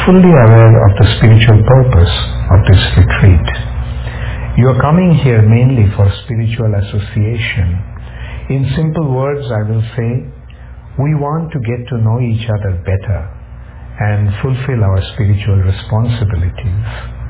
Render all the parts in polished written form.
fully aware of the spiritual purpose of this retreat. You are coming here mainly for spiritual association. In simple words, I will say, we want to get to know each other better and fulfill our spiritual responsibilities.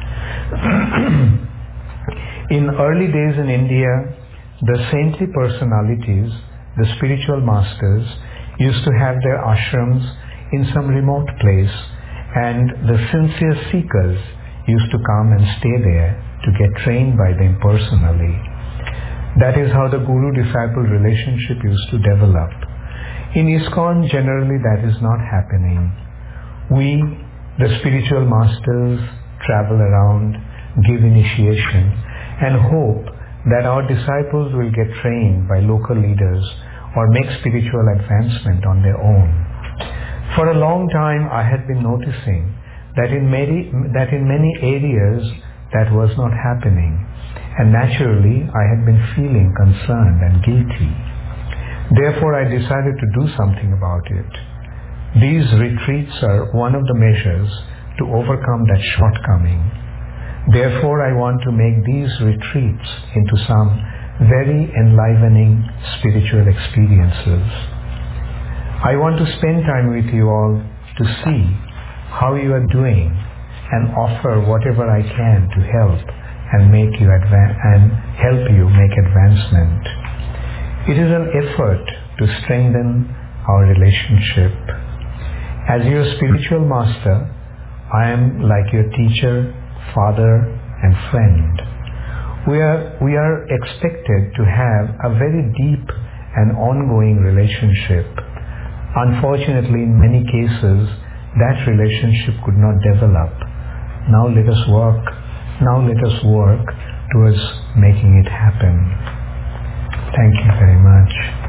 In early days in India, the saintly personalities, the spiritual masters, used to have their ashrams in some remote place, and the sincere seekers used to come and stay there to get trained by them personally. That is how the guru-disciple relationship used to develop. In ISKCON, generally that is not happening. We, the spiritual masters, travel around, give initiation, and hope that our disciples will get trained by local leaders or make spiritual advancement on their own. For a long time I had been noticing that in many areas that was not happening, and naturally I had been feeling concerned and guilty. Therefore I decided to do something about it. These retreats are one of the measures to overcome that shortcoming. Therefore I want to make these retreats into some very enlivening spiritual experiences. I want to spend time with you all to see how you are doing and offer whatever I can to help and help you make advancement. It is an effort to strengthen our relationship. As your spiritual master, I am like your teacher, father, and friend. We are expected to have a very deep and ongoing relationship. Unfortunately, in many cases, that relationship could not develop. Now let us work towards making it happen. Thank you very much.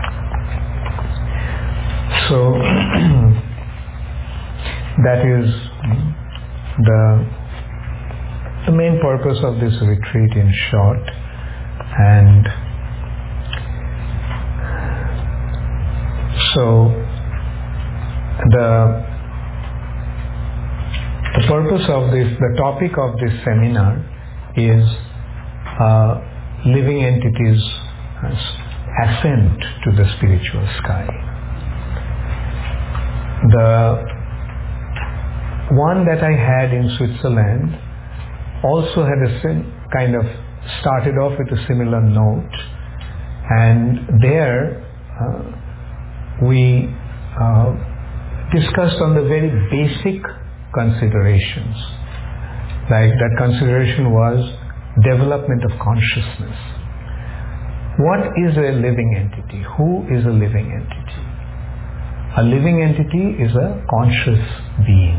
So, that is the main purpose of this retreat in short. And so the purpose of this, the topic of this seminar is living entities' ascent to the spiritual sky. The one that I had in Switzerland also had started off with a similar note, and there we discussed on the very basic considerations. Like that consideration was development of consciousness. What is a living entity? Who is a living entity? A living entity is a conscious being.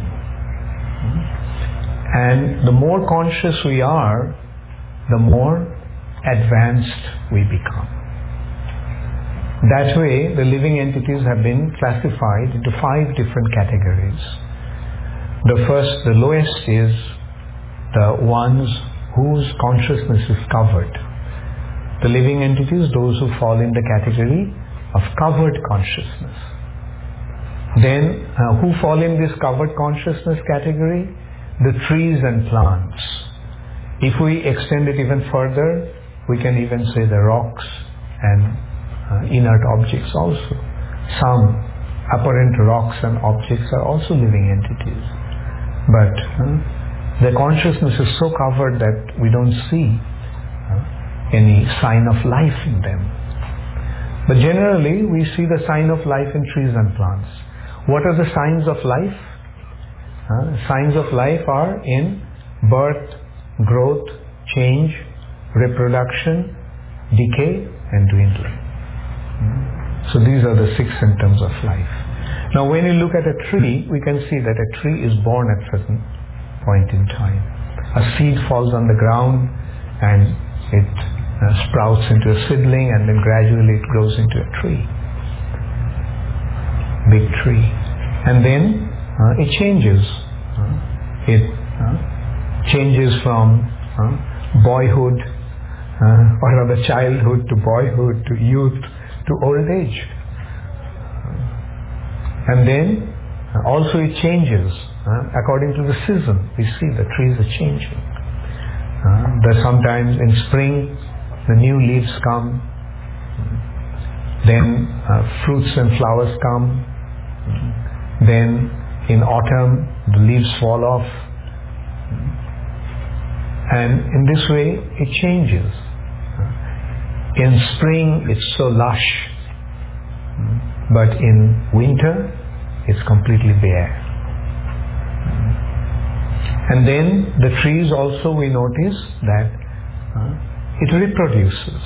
And the more conscious we are, the more advanced we become. That way, the living entities have been classified into 5 different categories. The lowest is the ones whose consciousness is covered. The living entities, those who fall in the category of covered consciousness. Then, who fall in this covered consciousness category? The trees and plants. If we extend it even further, we can even say the rocks and inert objects also. Some apparent rocks and objects are also living entities. But the consciousness is so covered that we don't see any sign of life in them. But generally, we see the sign of life in trees and plants. What are the signs of life? Signs of life are in birth, growth, change, reproduction, decay, and dwindling. So these are the 6 symptoms of life. Now when you look at a tree, we can see that a tree is born at a certain point in time. A seed falls on the ground and it sprouts into a seedling, and then gradually it grows into a tree. Big tree. And then it changes. It changes from boyhood or rather childhood to boyhood to youth to old age. And then also it changes according to the season. We see the trees are changing. That sometimes in spring the new leaves come, then fruits and flowers come, then in autumn the leaves fall off, and in this way it changes. In spring it's so lush, but in winter it's completely bare. And then the trees also, we notice that it reproduces.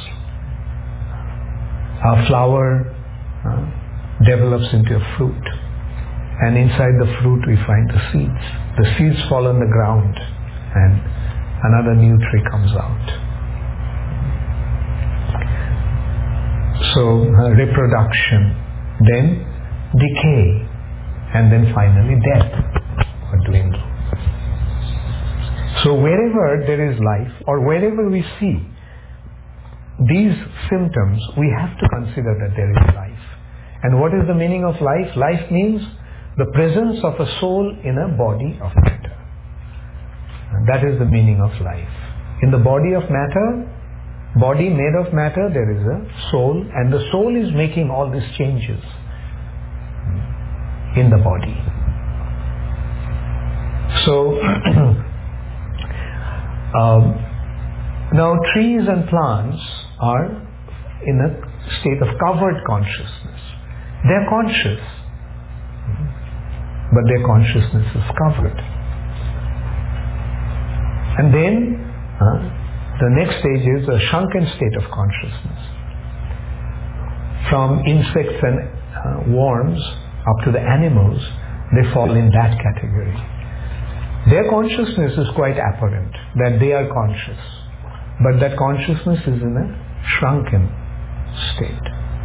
A flower develops into a fruit, and inside the fruit we find the seeds. The seeds fall on the ground and another new tree comes out. So reproduction, then decay, and then finally death or dwindle. So wherever there is life, or wherever we see these symptoms, we have to consider that there is life. And what is the meaning of life? Life means the presence of a soul in a body of matter. And that is the meaning of life. In the body of matter, body made of matter, there is a soul, and the soul is making all these changes in the body. So now trees and plants are in a state of covered consciousness. They are conscious, but their consciousness is covered. And then the next stage is a shrunken state of consciousness. From insects and worms up to the animals, they fall in that category. Their consciousness is quite apparent, that they are conscious, but that consciousness is in a shrunken state.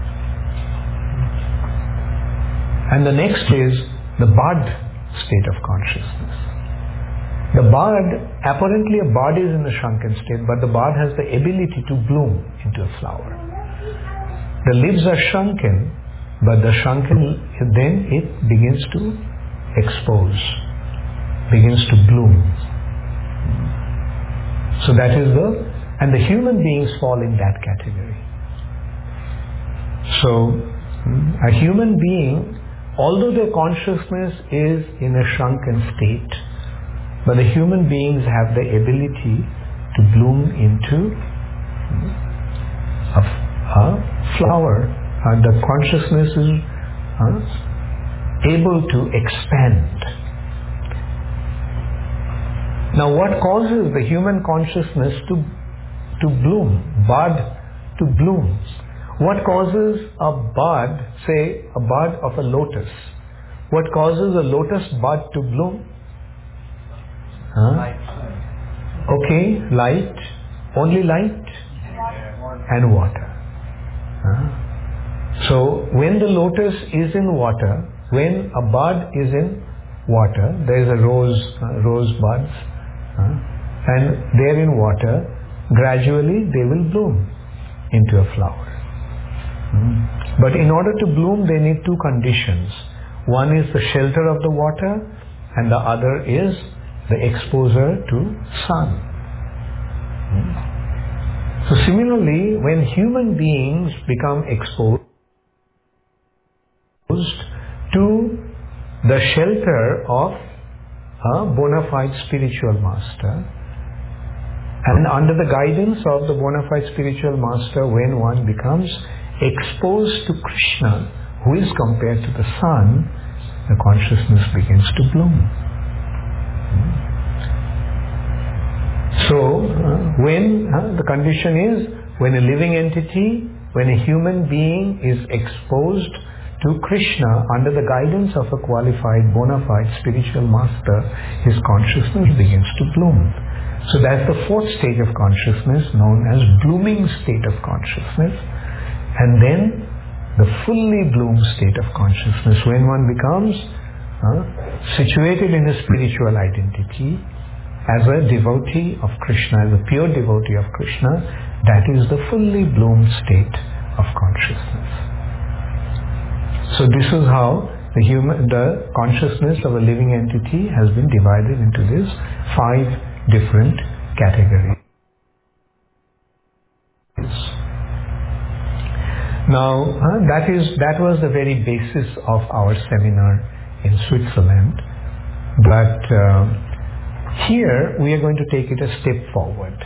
And the next is the bud state of consciousness. The bud, apparently a bud is in a shrunken state, but the bud has the ability to bloom into a flower. The leaves are shrunken, but the shrunken, then it begins to expose, begins to bloom. So that is and the human beings fall in that category. So a human being, although their consciousness is in a shrunken state, but the human beings have the ability to bloom into a flower, and the consciousness is able to expand. Now what causes the human consciousness to bloom, bud to bloom? What causes a bud, say a bud of a lotus? What causes a lotus bud to bloom? Light. Okay, light, only light and water. So when the lotus is in water, when a bud is in water, there is a rose buds, and they're in water, gradually they will bloom into a flower. But in order to bloom, they need two conditions. One is the shelter of the water, and the other is the exposure to sun. So similarly, when human beings become exposed to the shelter of a bona fide spiritual master, and under the guidance of the bona fide spiritual master, when one becomes exposed to Krishna, who is compared to the sun, the consciousness begins to bloom. So when the condition is, when a living entity, when a human being is exposed to Krishna under the guidance of a qualified bona fide spiritual master, his consciousness begins to bloom. So that's the fourth stage of consciousness, known as blooming state of consciousness. And then the fully bloomed state of consciousness, when one becomes situated in a spiritual identity as a devotee of Krishna, as a pure devotee of Krishna, that is the fully bloomed state of consciousness. So this is how the consciousness of a living entity has been divided into these 5 different categories. Now, that was the very basis of our seminar in Switzerland. But here we are going to take it a step forward.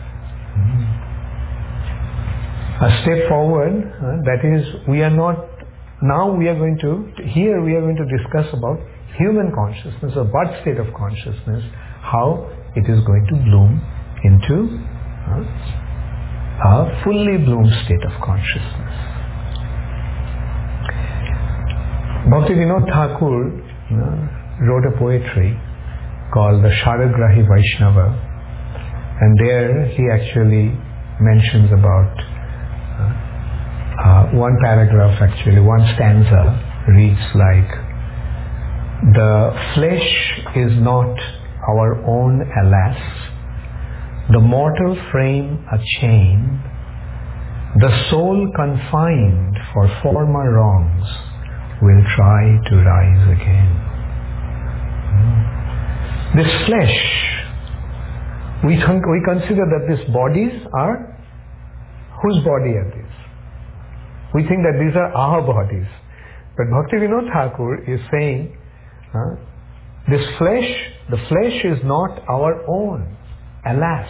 A step forward, that is, we are going to discuss about human consciousness, or birth state of consciousness, how it is going to bloom into a fully bloomed state of consciousness. Bhaktivinoda Thakur wrote a poetry called the Sharagrahi Vaishnava, and there he actually mentions about one paragraph, one stanza reads like, "The flesh is not our own, alas, the mortal frame a chain, the soul confined for former wrongs will try to rise again." This flesh, we consider that these bodies are, whose body are these? We think that these are our bodies. But Bhaktivinoda Thakur is saying, the flesh is not our own, alas.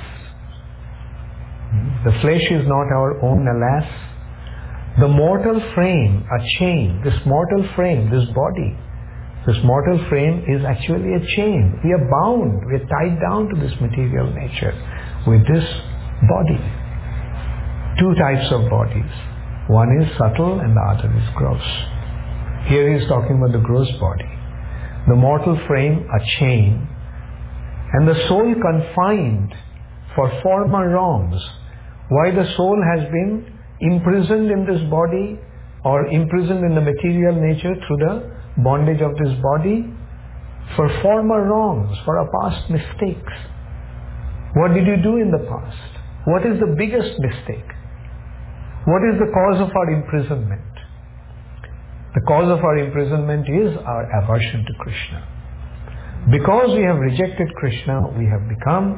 The flesh is not our own, alas. The mortal frame, a chain, this mortal frame, this body, this mortal frame is actually a chain. We are bound, we are tied down to this material nature with this body. 2 types of bodies. One is subtle and the other is gross. Here he is talking about the gross body. The mortal frame, a chain, and the soul confined for former wrongs. Why the soul has been imprisoned in this body or imprisoned in the material nature through the bondage of this body? For former wrongs, for our past mistakes. What did you do in the past? What is the biggest mistake? What is the cause of our imprisonment? The cause of our imprisonment is our aversion to Krishna. Because we have rejected Krishna, we have become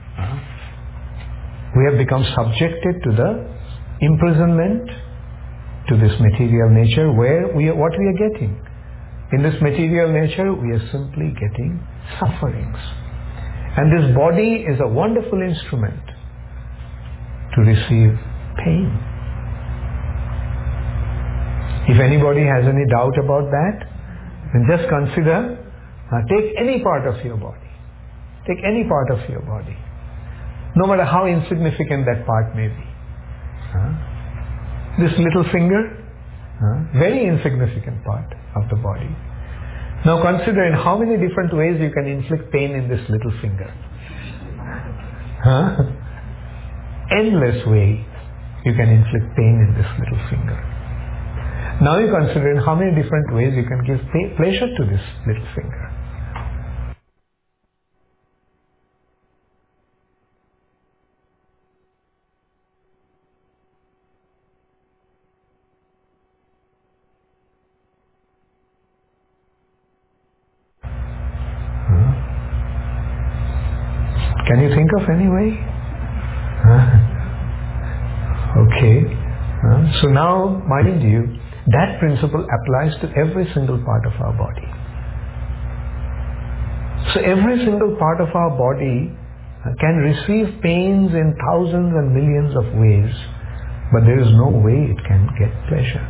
subjected to the imprisonment to this material nature, where what we are getting. In this material nature, we are simply getting sufferings. And this body is a wonderful instrument to receive pain. If anybody has any doubt about that, then just consider, take any part of your body. Take any part of your body. No matter how insignificant that part may be. This little finger, very insignificant part of the body. Now consider in how many different ways you can inflict pain in this little finger. Endless ways you can inflict pain in this little finger. Now you consider in how many different ways you can give pleasure to this little finger. Can you think of any way? Okay. So now, mind you, that principle applies to every single part of our body. So every single part of our body can receive pains in thousands and millions of ways, but there is no way it can get pleasure.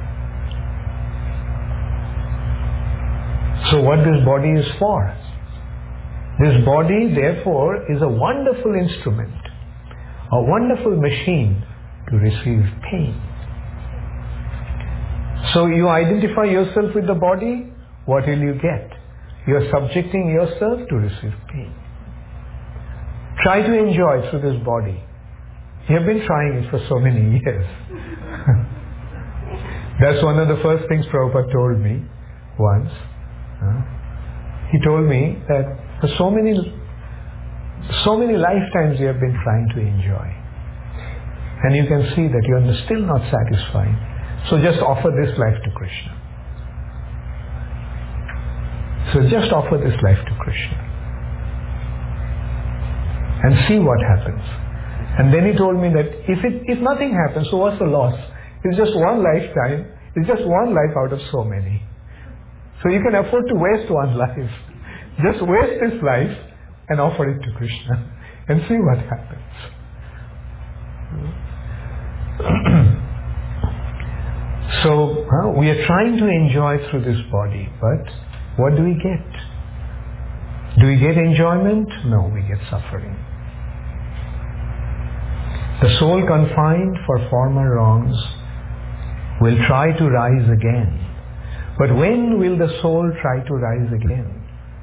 So what this body is for? This body, therefore, is a wonderful instrument, a wonderful machine to receive pain. So you identify yourself with the body, what will you get? You are subjecting yourself to receive pain. Try to enjoy through this body. You have been trying it for so many years. That's one of the first things Prabhupada told me once. He told me that for so many lifetimes you have been trying to enjoy. And you can see that you are still not satisfied. So just offer this life to Krishna. So just offer this life to Krishna and see what happens. And then he told me that if nothing happens, so what's the loss? It's just one lifetime. It's just one life out of so many. So you can afford to waste one life. Just waste this life and offer it to Krishna and see what happens. So we are trying to enjoy through this body, but what do we get? Do we get enjoyment? No, we get suffering. The soul confined for former wrongs will try to rise again. But when will the soul try to rise again?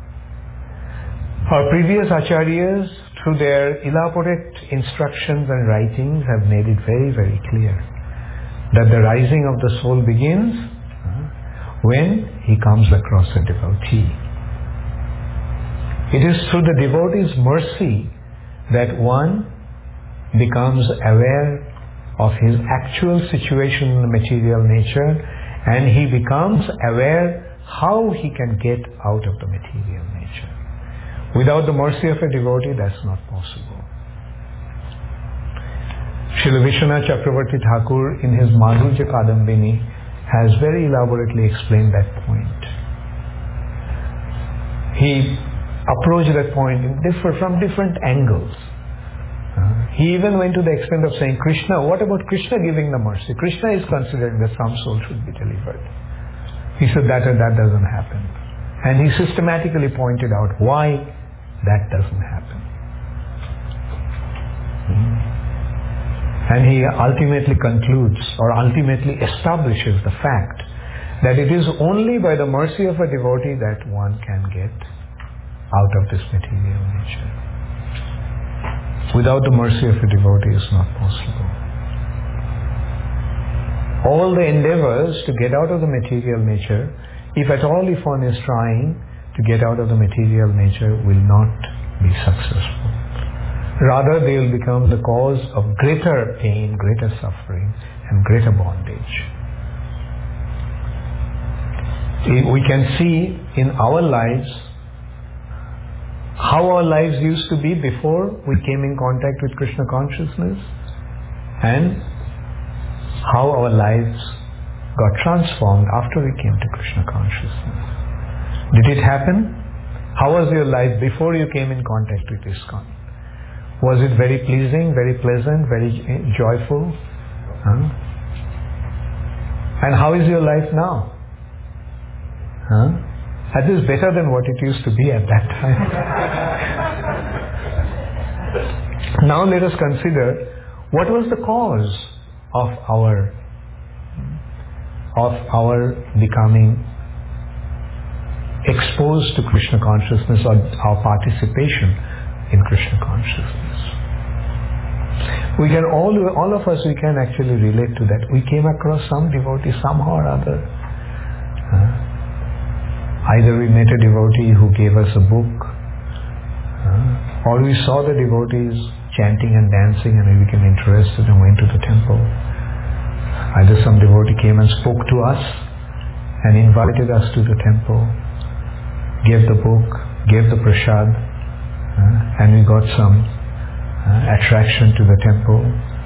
Our previous acharyas, through their elaborate instructions and writings, have made it very, very clear that the rising of the soul begins when he comes across a devotee. It is through the devotee's mercy that one becomes aware of his actual situation in the material nature, and he becomes aware how he can get out of the material nature. Without the mercy of a devotee, that's not possible. Srila Vishwanath Chakravarti Thakur in his Madhurya Kadambini has very elaborately explained that point. He approached that point from different angles. He even went to the extent of saying, Krishna, what about Krishna giving the mercy? Krishna is considering that some soul should be delivered. He said that doesn't happen. And he systematically pointed out why that doesn't happen. And he ultimately concludes or ultimately establishes the fact that it is only by the mercy of a devotee that one can get out of this material nature. Without the mercy of a devotee is not possible. All the endeavors to get out of the material nature, if at all if one is trying to get out of the material nature, will not be successful. Rather, they will become the cause of greater pain, greater suffering, and greater bondage. We can see in our lives how our lives used to be before we came in contact with Krishna consciousness, and how our lives got transformed after we came to Krishna consciousness. Did it happen? How was your life before you came in contact with ISKCON? Was it very pleasing, very pleasant, very joyful? And how is your life now? That is better than what it used to be at that time. Now let us consider what was the cause of our becoming exposed to Krishna consciousness, or our participation in Krishna consciousness. We can all of us, we can actually relate to that. We came across some devotee somehow or other. Either we met a devotee who gave us a book, or we saw the devotees chanting and dancing and we became interested and went to the temple. Either some devotee came and spoke to us and invited us to the temple, gave the book, gave the prasad, and we got some attraction to the temple.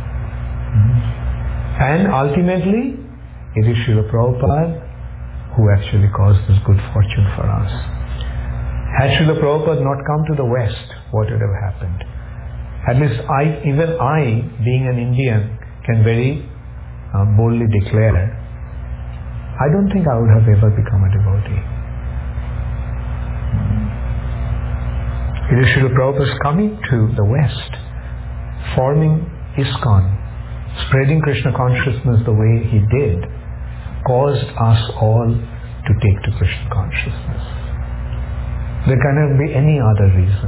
And ultimately, it is Srila Prabhupada who actually caused this good fortune for us. Had Srila Prabhupada not come to the West, what would have happened? At least even I, being an Indian, can very boldly declare, I don't think I would have ever become a devotee. It is Srila Prabhupada's coming to the West, forming ISKCON, spreading Krishna consciousness the way he did, caused us all to take to Krishna consciousness. There cannot be any other reason.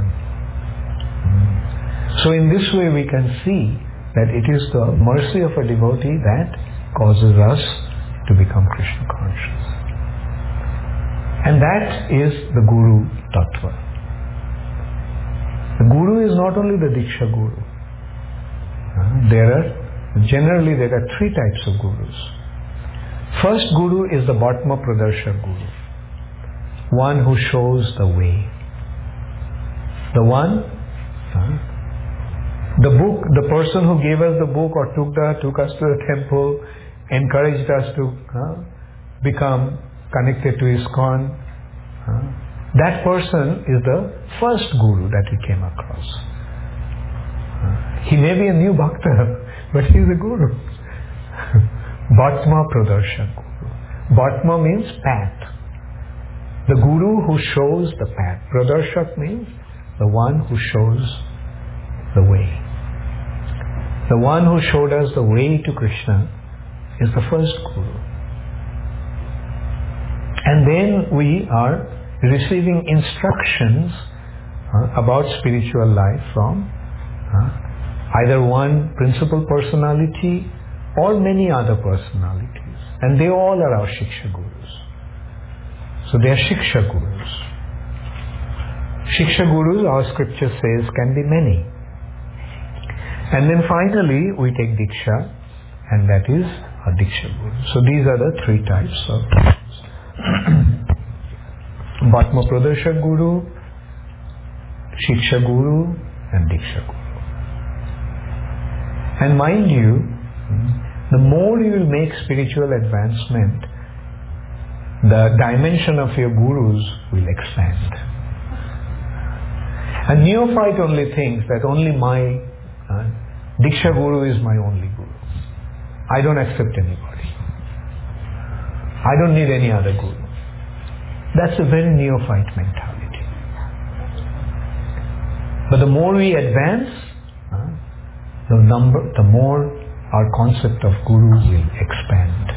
So in this way we can see that it is the mercy of a devotee that causes us to become Krishna conscious. And that is the Guru Tattva. The Guru is not only the Diksha Guru. Generally there are three types of Gurus. First Guru is the Bhatma Pradarsha Guru. one who shows the way. The one, the person who gave us the book or took us to the temple, encouraged us to become connected to ISKCON. That person is the first guru that we came across. He may be a new bhakta, but he is a guru. Bhatma Pradarshak Guru. Bhatma means path. The guru who shows the path. Pradarshak means the one who shows the way. The one who showed us the way to Krishna is the first guru. And then we are receiving instructions about spiritual life from either one principal personality or many other personalities. And they all are our Shiksha Gurus. So they are Shiksha Gurus. Shiksha Gurus, our scripture says, can be many. And then finally we take Diksha, and that is a Diksha Guru. So these are the three types of Bhatma Pradarshak Guru, Shiksha Guru, and Diksha Guru. And mind you, the more you will make spiritual advancement, the dimension of your gurus will expand. A neophyte only thinks that only my Diksha Guru is my only guru. I don't accept anybody. I don't need any other guru. That's a very neophyte mentality. But the more we advance, the more our concept of guru will expand.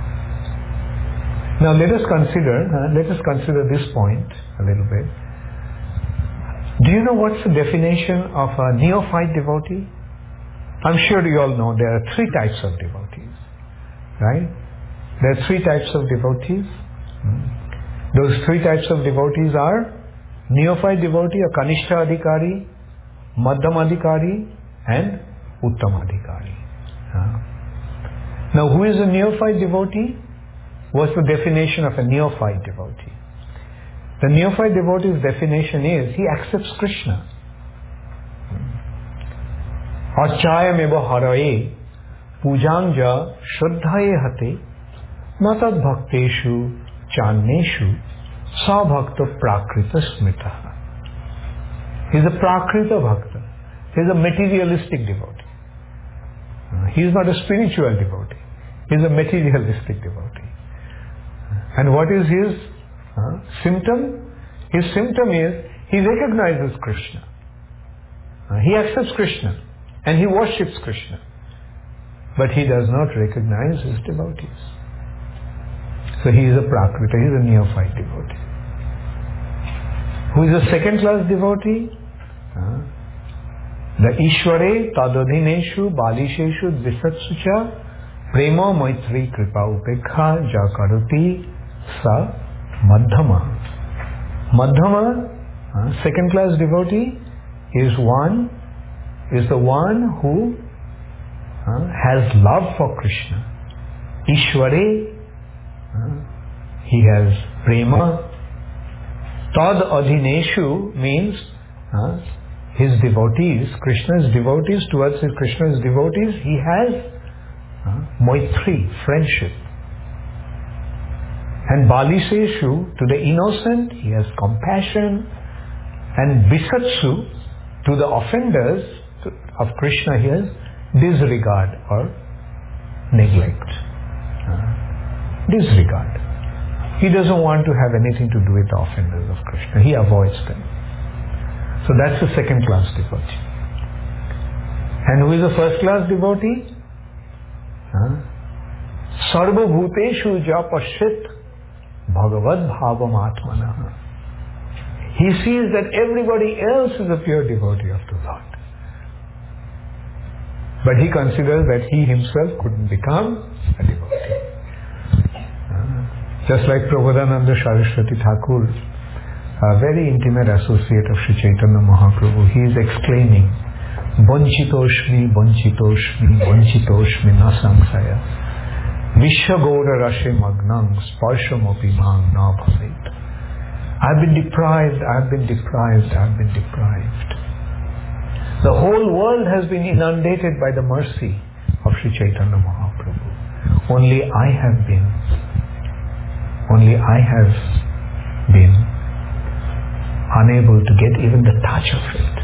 Now let us consider this point a little bit. Do you know what's the definition of a neophyte devotee? I'm sure you all know there are three types of devotees, right? There are three types of devotees. Those three types of devotees are neophyte devotee, a Kanishta Adhikari, Madhyam Adhikari, and Uttam Adhikari. Now who is a neophyte devotee? What's the definition of a neophyte devotee? The neophyte devotee's definition is he accepts Krishna. Achayam eva haraye pujanja shraddhaye hate natad bhakteshu channeshu sa bhakta prakrita smita. He is a prakrita bhakta. He is a materialistic devotee. He is not a spiritual devotee. He is a materialistic devotee. And what is his symptom? His symptom is he recognizes Krishna. He accepts Krishna and he worships Krishna. But he does not recognize his devotees. So he is a prakrita, he is a neophyte devotee. Who is a second class devotee? The Ishware tadadhineshu balisheshu dvisatsucha prema maitri kripa upekha jakarati sa madhyama. Madhyama, second class devotee, is the one who has love for Krishna. Ishware, he has prema. Tad adhineshu means his devotees, Krishna's devotees, towards Krishna's devotees, he has maitri, friendship. And baliseshu, to the innocent, he has compassion. And bisatsu, to the offenders of Krishna, he has disregard or neglect. Disregard. He doesn't want to have anything to do with the offenders of Krishna. He avoids them. So that's the second class devotee. And who is the first class devotee? Sarva bhuteshu ja pashit bhagavad bhavam atmana. He sees that everybody else is a pure devotee of the Lord. But he considers that he himself couldn't become a devotee. Just like Prabodhananda Saraswati Thakur, a very intimate associate of Sri Chaitanya Mahaprabhu, he is exclaiming, Vanchitoshmi, Vanchitoshmi, Vanchitoshmi na samsaya, Vishya Gaura Rashe Magnang, Sparsham Api Mang na bhavet. I've been deprived, I've been deprived, I've been deprived. The whole world has been inundated by the mercy of Sri Chaitanya Mahaprabhu. Only I have been unable to get even the touch of it.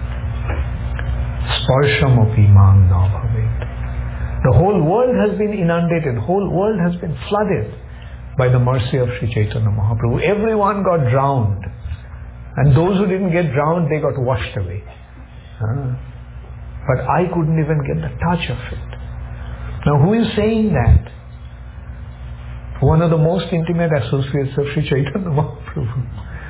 Sparshamapi mang na bhavet. The whole world has been inundated, the whole world has been flooded by the mercy of Sri Chaitanya Mahaprabhu. Everyone got drowned. And those who didn't get drowned, they got washed away. But I couldn't even get the touch of it. Now who is saying that? One of the most intimate associates of Sri Chaitanya Mahaprabhu.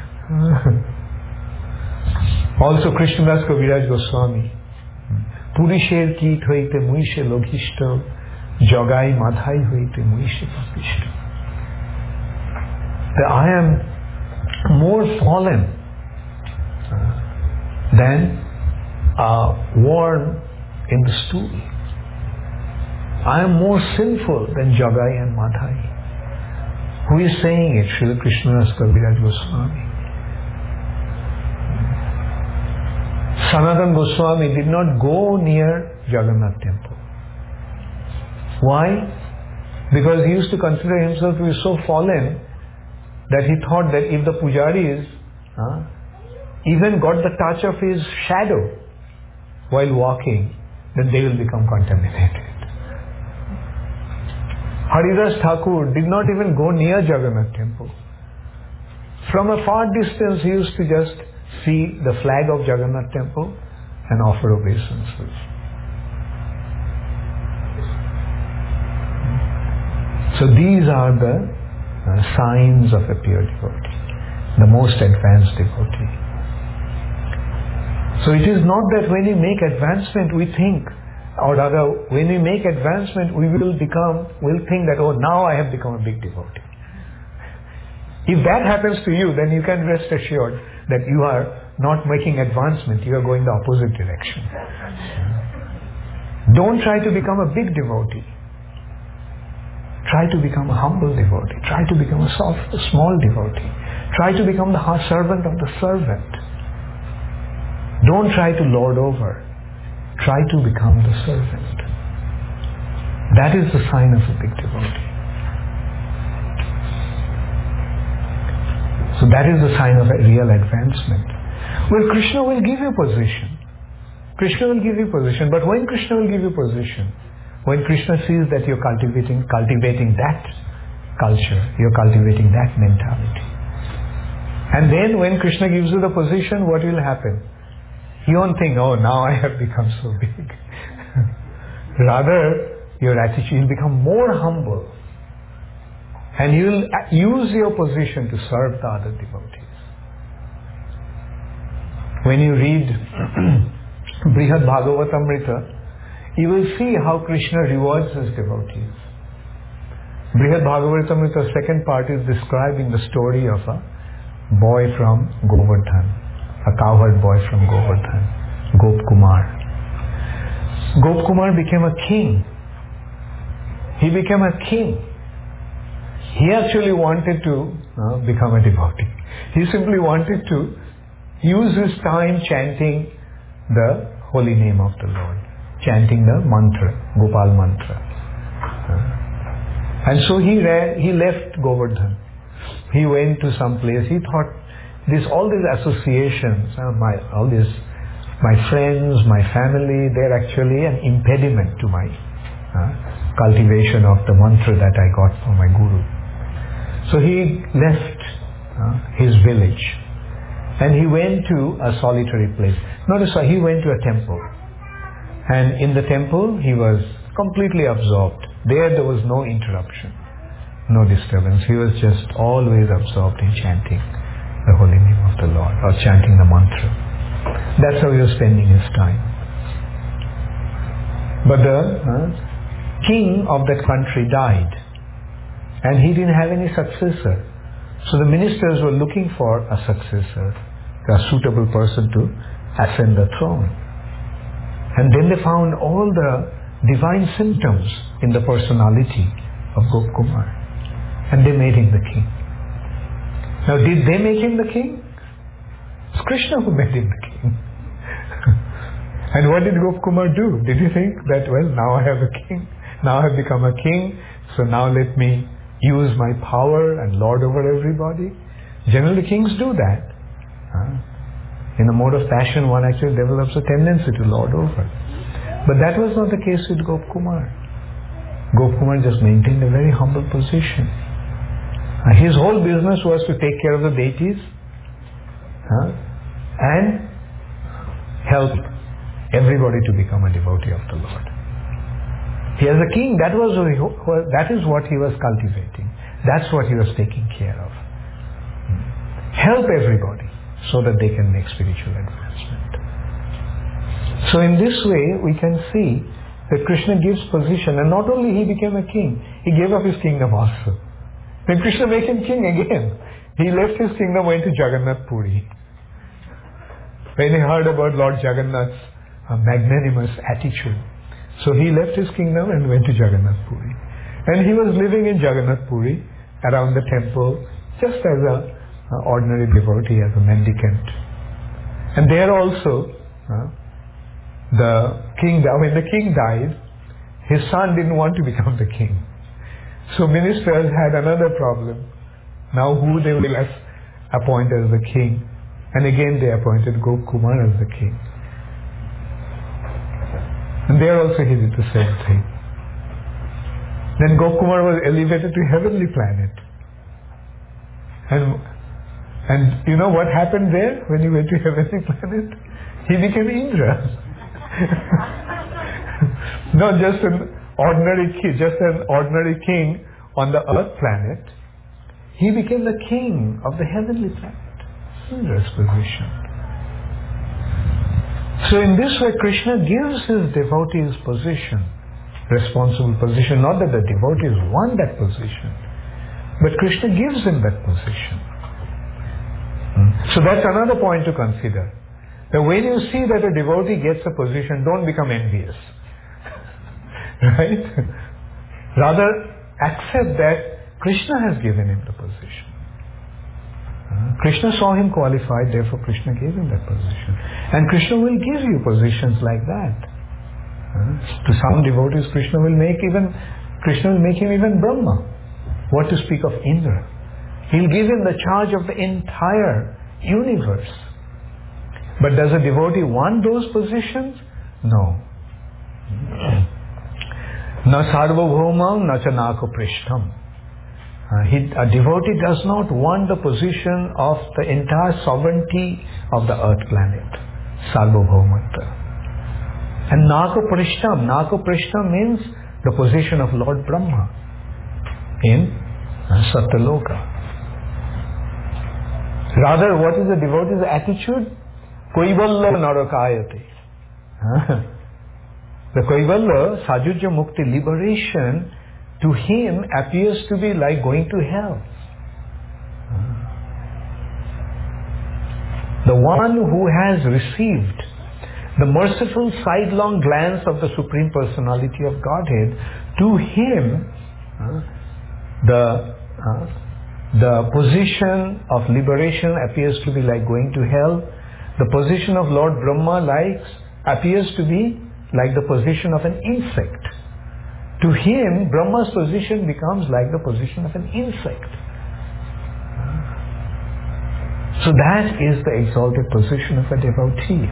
Also Krishnadas Kaviraj Goswami. Purisher kit hoite muishe logishto, jogai madhai hoite muishe papishto. That I am more fallen than a worm in the stool. I am more sinful than Jagai and Madhai. Who is saying it? Srila Krishnadas Kaviraj Goswami. Sanatana Goswami did not go near Jagannath temple. Why? Because he used to consider himself to be so fallen that he thought that if the pujaris even got the touch of his shadow while walking, then they will become contaminated. Haridas Thakur did not even go near Jagannath temple. From a far distance he used to just see the flag of Jagannath temple and offer obeisances. So these are the signs of a pure devotee, the most advanced devotee. So it is not that when we make advancement we think, or rather when we make advancement we'll think that, oh, now I have become a big devotee. If that happens to you, then you can rest assured that you are not making advancement, you are going the opposite direction. Don't try to become a big devotee. Try to become a humble devotee. Try to become a small devotee. Try to become the servant of the servant. Don't try to lord over. Try to become the servant. That is the sign of a big devotee. So that is the sign of a real advancement. Well, Krishna will give you position. Krishna will give you position. But when Krishna will give you position, when Krishna sees that you're cultivating that culture, you're cultivating that mentality. And then when Krishna gives you the position, what will happen? You won't think, oh, now I have become so big. Rather, your attitude will become more humble. And you will use your position to serve the other devotees. When you read Brihad Bhagavatamrita, you will see how Krishna rewards his devotees. Brihad Bhagavatamrita, second part, is describing the story of a boy from Govardhan, a cowherd boy from Govardhan, Gop Kumar. Gop Kumar became a king. He became a king. He actually wanted to become a devotee. He simply wanted to use his time chanting the holy name of the Lord, chanting the mantra, Gopal mantra. And so he left Govardhan. He went to some place. He thought, all these associations, my friends, my family, they're actually an impediment to my cultivation of the mantra that I got from my guru. So he left his village and he went to a solitary place. Notice he went to a temple. And in the temple he was completely absorbed. There was no interruption, no disturbance. He was just always absorbed in chanting the holy name of the Lord or chanting the mantra. That's how he was spending his time. But the king of that country died. And he didn't have any successor. So the ministers were looking for a successor, a suitable person to ascend the throne. And then they found all the divine symptoms in the personality of Gop Kumar. And they made him the king. Now, did they make him the king? It's Krishna who made him the king. And what did Gopkumar do? Did he think that, well, now I have a king, now I have become a king, so now let me use my power and lord over everybody? Generally, kings do that. In a mode of passion, one actually develops a tendency to lord over. But that was not the case with Gopkumar. Gopkumar just maintained a very humble position. His whole business was to take care of the deities and help everybody to become a devotee of the Lord. He as a king, that is what he was cultivating. That's what he was taking care of. Help everybody so that they can make spiritual advancement. So in this way, we can see that Krishna gives position, and not only he became a king, he gave up his kingdom also. When Krishna made him king again, he left his kingdom, went to Jagannath Puri. When he heard about Lord Jagannath's magnanimous attitude, so he left his kingdom and went to Jagannath Puri. And he was living in Jagannath Puri, around the temple, just as an ordinary devotee, as a mendicant. And there also, when the king died, his son didn't want to become the king. So ministers had another problem. Now who they will appoint as the king? And again they appointed Gopkumar as the king. And there also he did the same thing. Then Gopkumar was elevated to heavenly planet. And you know what happened there when he went to heavenly planet? He became Indra. Not just an ordinary king on the earth planet. He became the king of the heavenly planet. Indra's position. So in this way, Krishna gives his devotees position, responsible position. Not that the devotees want that position, but Krishna gives him that position. So that's another point to consider. That when you see that a devotee gets a position, don't become envious. Right? Rather, accept that Krishna has given him the position. Krishna saw him qualified, therefore Krishna gave him that position. And Krishna will give you positions like that. To some devotees, Krishna will make him even Brahma. What to speak of Indra? He'll give him the charge of the entire universe. But does a devotee want those positions? No. Na sarvabhaumam na cha nako prishtham. A devotee does not want the position of the entire sovereignty of the earth planet. Sarvabhaumata. And nako prishtham means the position of Lord Brahma in Satyaloka. Rather, what is the devotee's attitude? Kaivalla narakayate. The Kaivalla, Sajujya Mukti, liberation, to him appears to be like going to hell. The one who has received the merciful sidelong glance of the Supreme Personality of Godhead, to him the position of liberation appears to be like going to hell. The position of Lord Brahma appears to be like the position of an insect. To him, Brahma's position becomes like the position of an insect. So that is the exalted position of a devotee.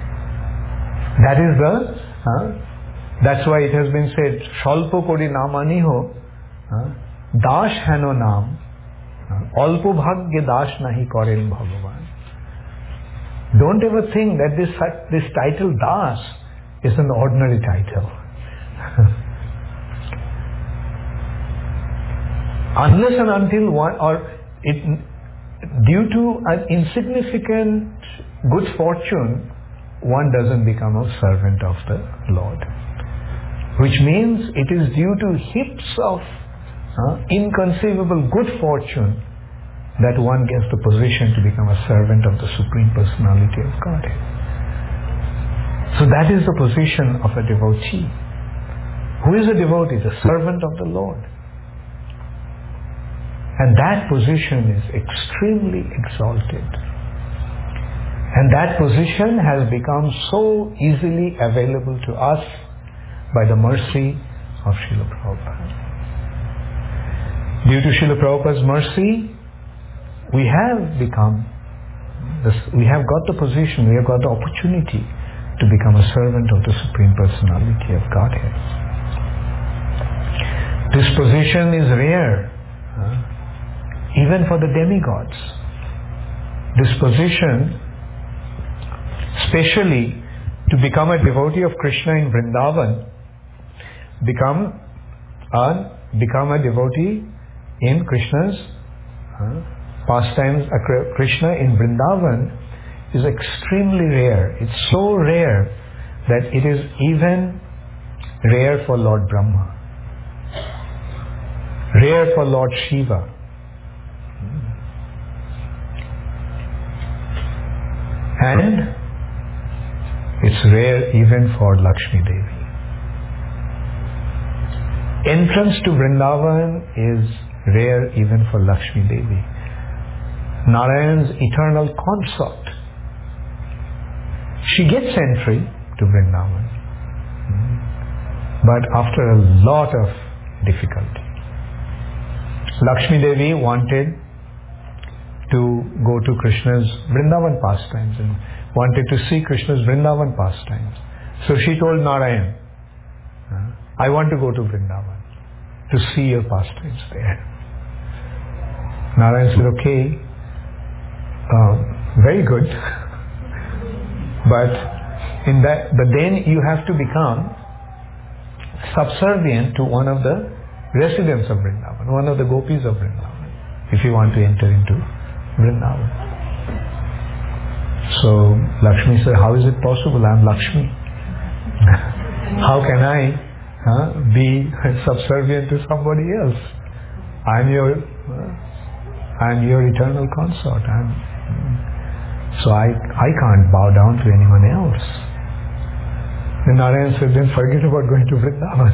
That's why it has been said, Shalpo kodi namaniho, dash hano nam, alpo bhagya dash nahi koren bhagavan. Don't ever think that this title Das is an ordinary title. Unless and until due to an insignificant good fortune, one doesn't become a servant of the Lord. Which means it is due to heaps of inconceivable good fortune that one gets the position to become a servant of the Supreme Personality of Godhead. So that is the position of a devotee. Who is a devotee? The servant of the Lord. And that position is extremely exalted. And that position has become so easily available to us by the mercy of Srila Prabhupada. Due to Srila Prabhupada's mercy, we have got the position, we have got the opportunity to become a servant of the Supreme Personality of Godhead. This position is rare, even for the demigods. This position, especially to become a devotee of Krishna in Vrindavan, become a devotee in Krishna's pastimes. Krishna in Vrindavan is extremely rare. It's so rare that it is even rare for Lord Brahma, rare for Lord Shiva. And it's rare even for Lakshmi Devi. Entrance to Vrindavan is rare even for Lakshmi Devi, Narayan's eternal consort. She gets entry to Vrindavan, but after a lot of difficulty. Lakshmi Devi wanted to go to Krishna's Vrindavan pastimes and wanted to see Krishna's Vrindavan pastimes. So she told Narayan, I want to go to Vrindavan to see your pastimes there. Narayan said, okay, very good. But then you have to become subservient to one of the residents of Vrindavan, one of the gopis of Vrindavan, if you want to enter into Vrindavan. So Lakshmi said, how is it possible? I am Lakshmi. How can I be subservient to somebody else? I am your eternal consort. So I can't bow down to anyone else. Then Narayan said, then forget about going to Vrindavan.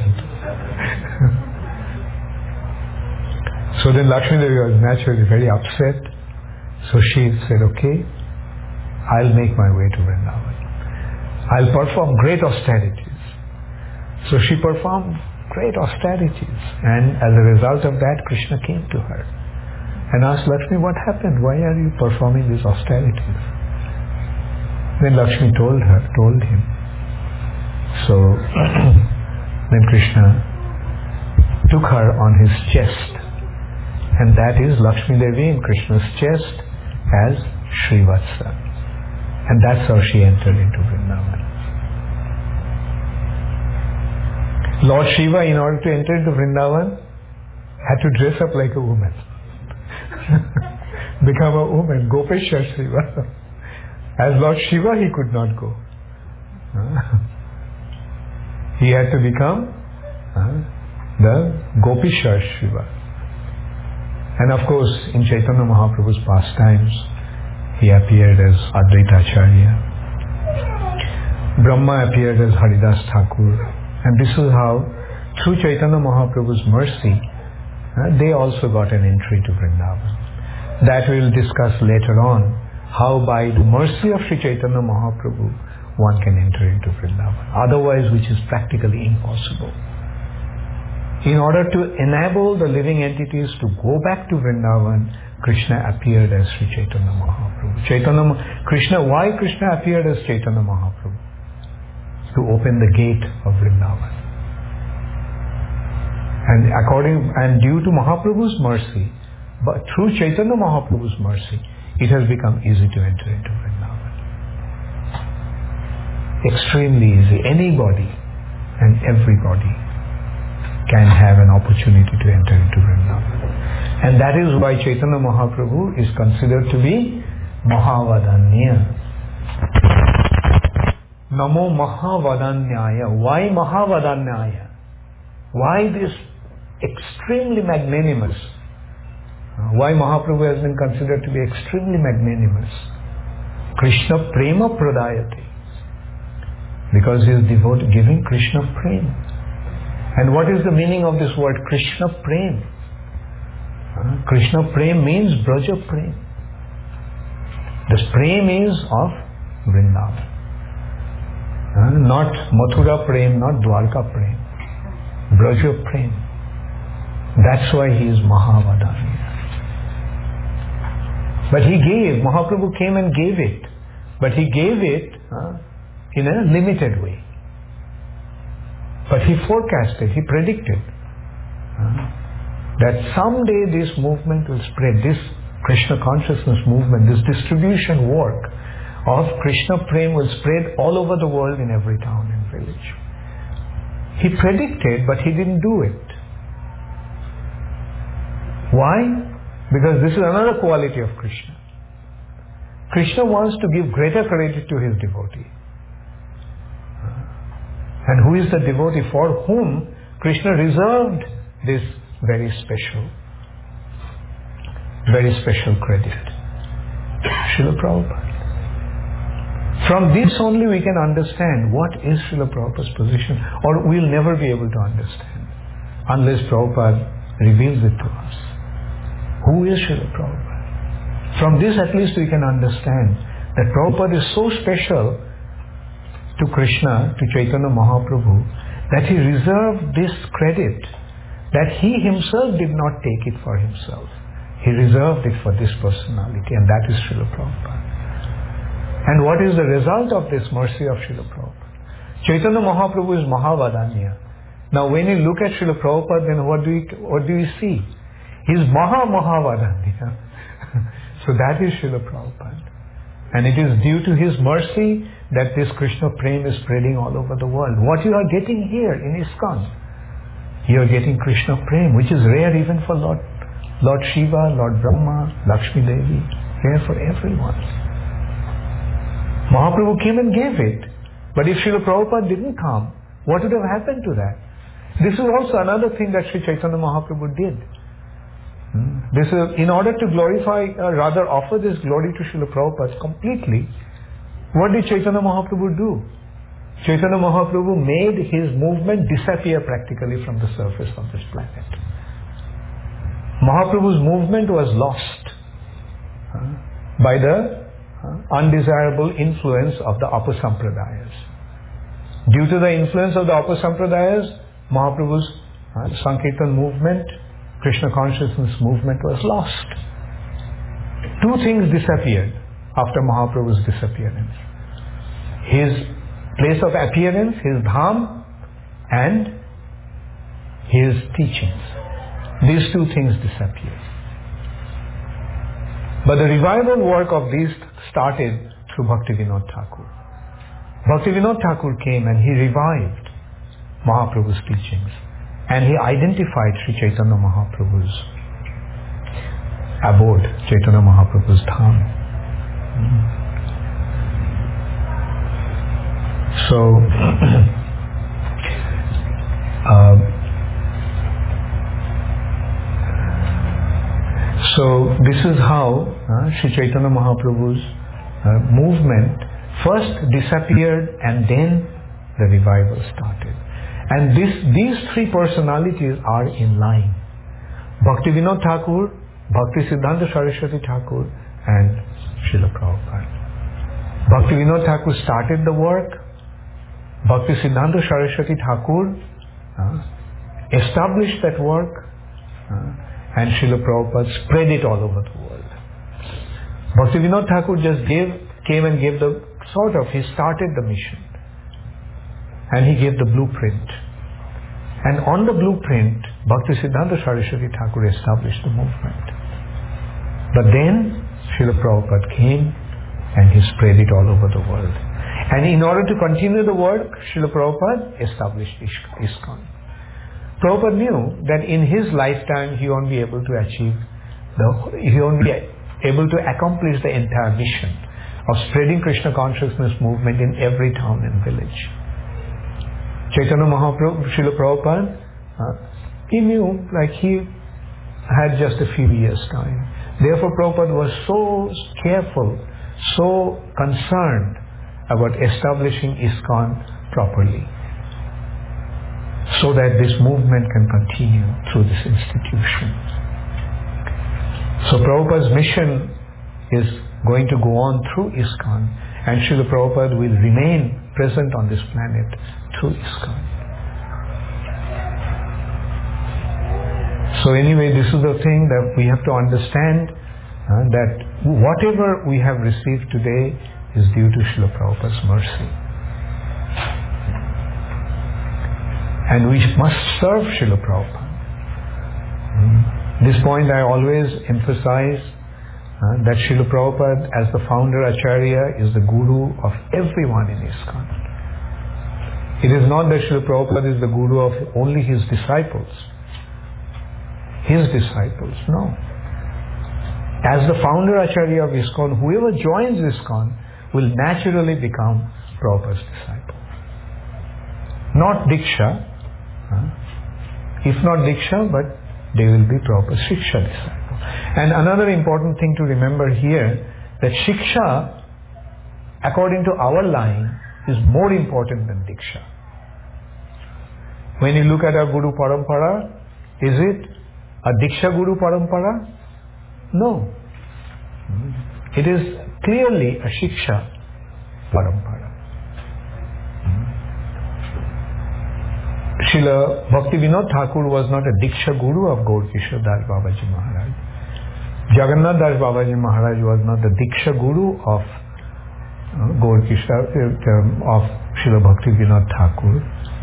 So then Lakshmi Devi was naturally very upset. So she said, okay, I'll make my way to Vrindavan. I'll perform great austerities. So she performed great austerities. And as a result of that, Krishna came to her and asked, Lakshmi, what happened? Why are you performing these austerities? Then Lakshmi told him. So then Krishna took her on his chest. And that is Lakshmi Devi in Krishna's chest as Srivatsa. And that's how she entered into Vrindavan. Lord Shiva, in order to enter into Vrindavan, had to dress up like a woman. Become a woman, Gopeshwar Shiva. As Lord Shiva, he could not go. He had to become the Gopeshwar Shiva. And of course, in Chaitanya Mahaprabhu's pastimes, he appeared as Advaita Acharya. Brahma appeared as Haridas Thakur. And this is how, through Chaitanya Mahaprabhu's mercy, they also got an entry to Vrindavan. That we will discuss later on, how by the mercy of Sri Chaitanya Mahaprabhu, one can enter into Vrindavan. Otherwise, which is practically impossible. In order to enable the living entities to go back to Vrindavan, Krishna appeared as Sri Chaitanya Mahaprabhu. Why Krishna appeared as Chaitanya Mahaprabhu? To open the gate of Vrindavan. And due to Mahaprabhu's mercy, but through Chaitanya Mahaprabhu's mercy, it has become easy to enter into Vrindavan. Extremely easy. Anybody and everybody can have an opportunity to enter into Vrindavan. And that is why Chaitanya Mahaprabhu is considered to be Mahavadanya. Namo Mahavadanyaya. Why Mahavadanyaya? Why this extremely magnanimous? Why Mahaprabhu has been considered to be extremely magnanimous? Krishna Prema Pradayate. Because he is giving Krishna Prema. And what is the meaning of this word Krishna Prema? Krishna Prem means Braja Prem. This Prem is of Vrindavan. Not Mathura Prem, not Dwarka Prem. Braja Prem. That's why he is Mahavadaniya. But he gave, Mahaprabhu came and gave it. But he gave it in a limited way. But he forecasted, he predicted that someday this movement will spread, this Krishna consciousness movement, this distribution work of Krishna Prem will spread all over the world in every town and village. He predicted, but he didn't do it. Why? Because this is another quality of Krishna. Krishna wants to give greater credit to his devotee. And who is the devotee for whom Krishna reserved this very special credit? Srila Prabhupada. From this only we can understand what is Srila Prabhupada's position, or we'll never be able to understand unless Prabhupada reveals it to us. Who is Srila Prabhupada? From this at least we can understand that Prabhupada is so special to Krishna, to Chaitanya Mahaprabhu, that he reserved this credit, that he himself did not take it for himself. He reserved it for this personality, and that is Srila Prabhupada. And what is the result of this mercy of Srila Prabhupada? Chaitanya Mahaprabhu is Mahavadaniya. Now when you look at Srila Prabhupada, then what do you see? He is Mahavadaniya. So that is Srila Prabhupada. And it is due to his mercy that this Krishna Prem is spreading all over the world. What you are getting here in ISKCON, you are getting Krishna Prem, which is rare even for Lord Shiva, Lord Brahma, Lakshmi Devi, rare for everyone. Mahaprabhu came and gave it. But if Srila Prabhupada didn't come, what would have happened to that? This is also another thing that Sri Chaitanya Mahaprabhu did. This is in order to glorify, rather offer this glory to Srila Prabhupada completely. What did Chaitanya Mahaprabhu do? Chaitanya Mahaprabhu made his movement disappear practically from the surface of this planet. Mahaprabhu's movement was lost by the undesirable influence of the Apasampradayas. Due to the influence of the Apasampradayas, Mahaprabhu's Sankirtan movement, Krishna consciousness movement was lost. Two things disappeared after Mahaprabhu's disappearance. His place of appearance, his dham, and his teachings. These two things disappeared. But the revival work of these started through Bhaktivinoda Thakur. Bhaktivinoda Thakur came and he revived Mahaprabhu's teachings. And he identified Sri Chaitanya Mahaprabhu's abode, Chaitanya Mahaprabhu's dham. So this is how Sri Chaitanya Mahaprabhu's movement first disappeared and then the revival started. And these three personalities are in line. Bhaktivinoda Thakur, Bhaktisiddhanta Saraswati Thakur, and Srila Prabhupada. Bhaktivinoda Thakur started the work. Bhaktisiddhanta Saraswati Thakur established that work, and Srila Prabhupada spread it all over the world. Bhaktivinoda Thakur just came and gave he started the mission. And he gave the blueprint. And on the blueprint, Bhaktisiddhanta Saraswati Thakur established the movement. But then, Srila Prabhupada came and he spread it all over the world. And in order to continue the work, Srila Prabhupada established ISKCON. Prabhupada knew that in his lifetime he won't be able to accomplish the entire mission of spreading Krishna consciousness movement in every town and village. Chaitanya Mahaprabhu, Srila Prabhupada, he knew he had just a few years' time. Therefore Prabhupada was so careful, so concerned about establishing ISKCON properly, so that this movement can continue through this institution. So Prabhupada's mission is going to go on through ISKCON, and Srila Prabhupada will remain present on this planet through ISKCON. So anyway, this is the thing that we have to understand, that whatever we have received today is due to Srila Prabhupada's mercy. And we must serve Srila Prabhupada. This point I always emphasize, that Srila Prabhupada as the founder Acharya is the guru of everyone in ISKCON. It is not that Srila Prabhupada is the guru of only his disciples. His disciples, no. As the founder Acharya of ISKCON, whoever joins ISKCON will naturally become Prabhupada's disciple. Not Diksha, if not Diksha, but they will be Prabhupada's Shiksha disciple. And another important thing to remember here, that Shiksha, according to our line, is more important than Diksha. When you look at our Guru Parampara, is it a Diksha Guru Parampara? No. It is clearly a Shiksha Parampara. Srila Bhaktivinoda Thakur was not a Diksha Guru of Gaur Kishore Das Babaji Maharaj. Jagannath Das Babaji Maharaj was not the Diksha Guru of Gaur Kishore, of Srila Bhaktivinoda Thakur.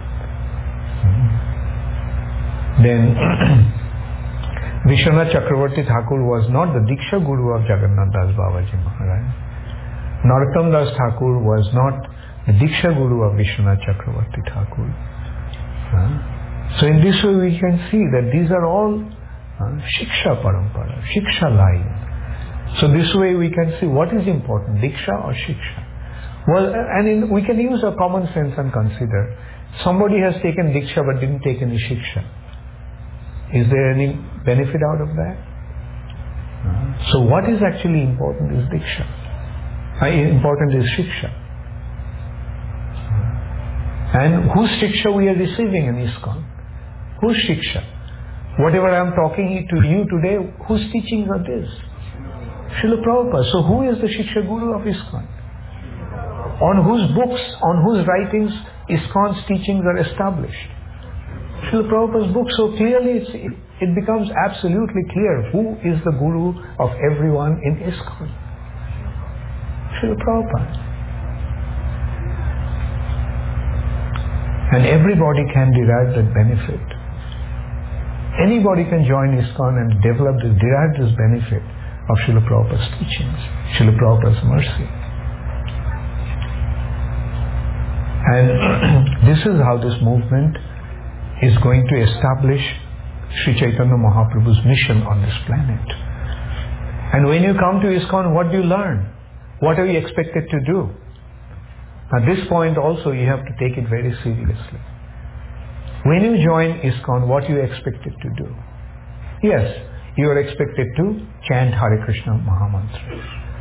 Then Vishwanath Chakravarti Thakur was not the Diksha Guru of Jagannath Das Babaji Maharaj. Narottam Das Thakur was not the Diksha Guru of Vishwanath Chakravarti Thakur. So in this way we can see that these are all Shiksha Parampara, Shiksha line. So this way we can see what is important, Diksha or Shiksha. Well, and we can use our common sense and consider. Somebody has taken Diksha but didn't take any Shiksha. Is there any benefit out of that? So what is actually important is Diksha. Important is Shiksha. And whose Shiksha we are receiving in ISKCON? Whose Shiksha? Whatever I am talking to you today, whose teachings are this? Srila Prabhupada. So who is the Shiksha Guru of ISKCON? On whose books, on whose writings ISKCON's teachings are established? Srila Prabhupada's book. So clearly it becomes absolutely clear who is the Guru of everyone in ISKCON. Srila Prabhupada. And everybody can derive that benefit. Anybody can join ISKCON and derive this benefit of Srila Prabhupada's teachings, Srila Prabhupada's mercy. And this is how this movement is going to establish Sri Chaitanya Mahaprabhu's mission on this planet. And when you come to ISKCON, what do you learn? What are you expected to do? At this point also you have to take it very seriously. When you join ISKCON, what you are expected to do? Yes, you are expected to chant Hare Krishna Mahamantra.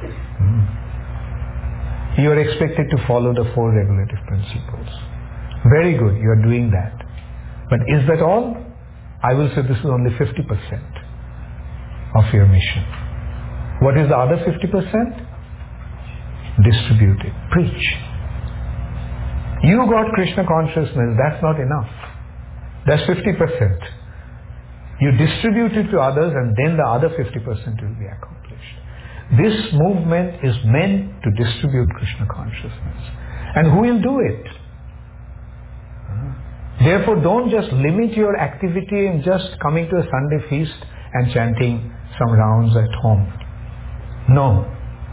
You are expected to follow the 4 regulative principles. Very good, you are doing that. But is that all? I will say this is only 50% of your mission. What is the other 50%? Distribute it, preach. You got Krishna consciousness, that's not enough. That's 50%. You distribute it to others and then the other 50% will be accomplished. This movement is meant to distribute Krishna consciousness. And who will do it? Therefore, don't just limit your activity in just coming to a Sunday feast and chanting some rounds at home. No.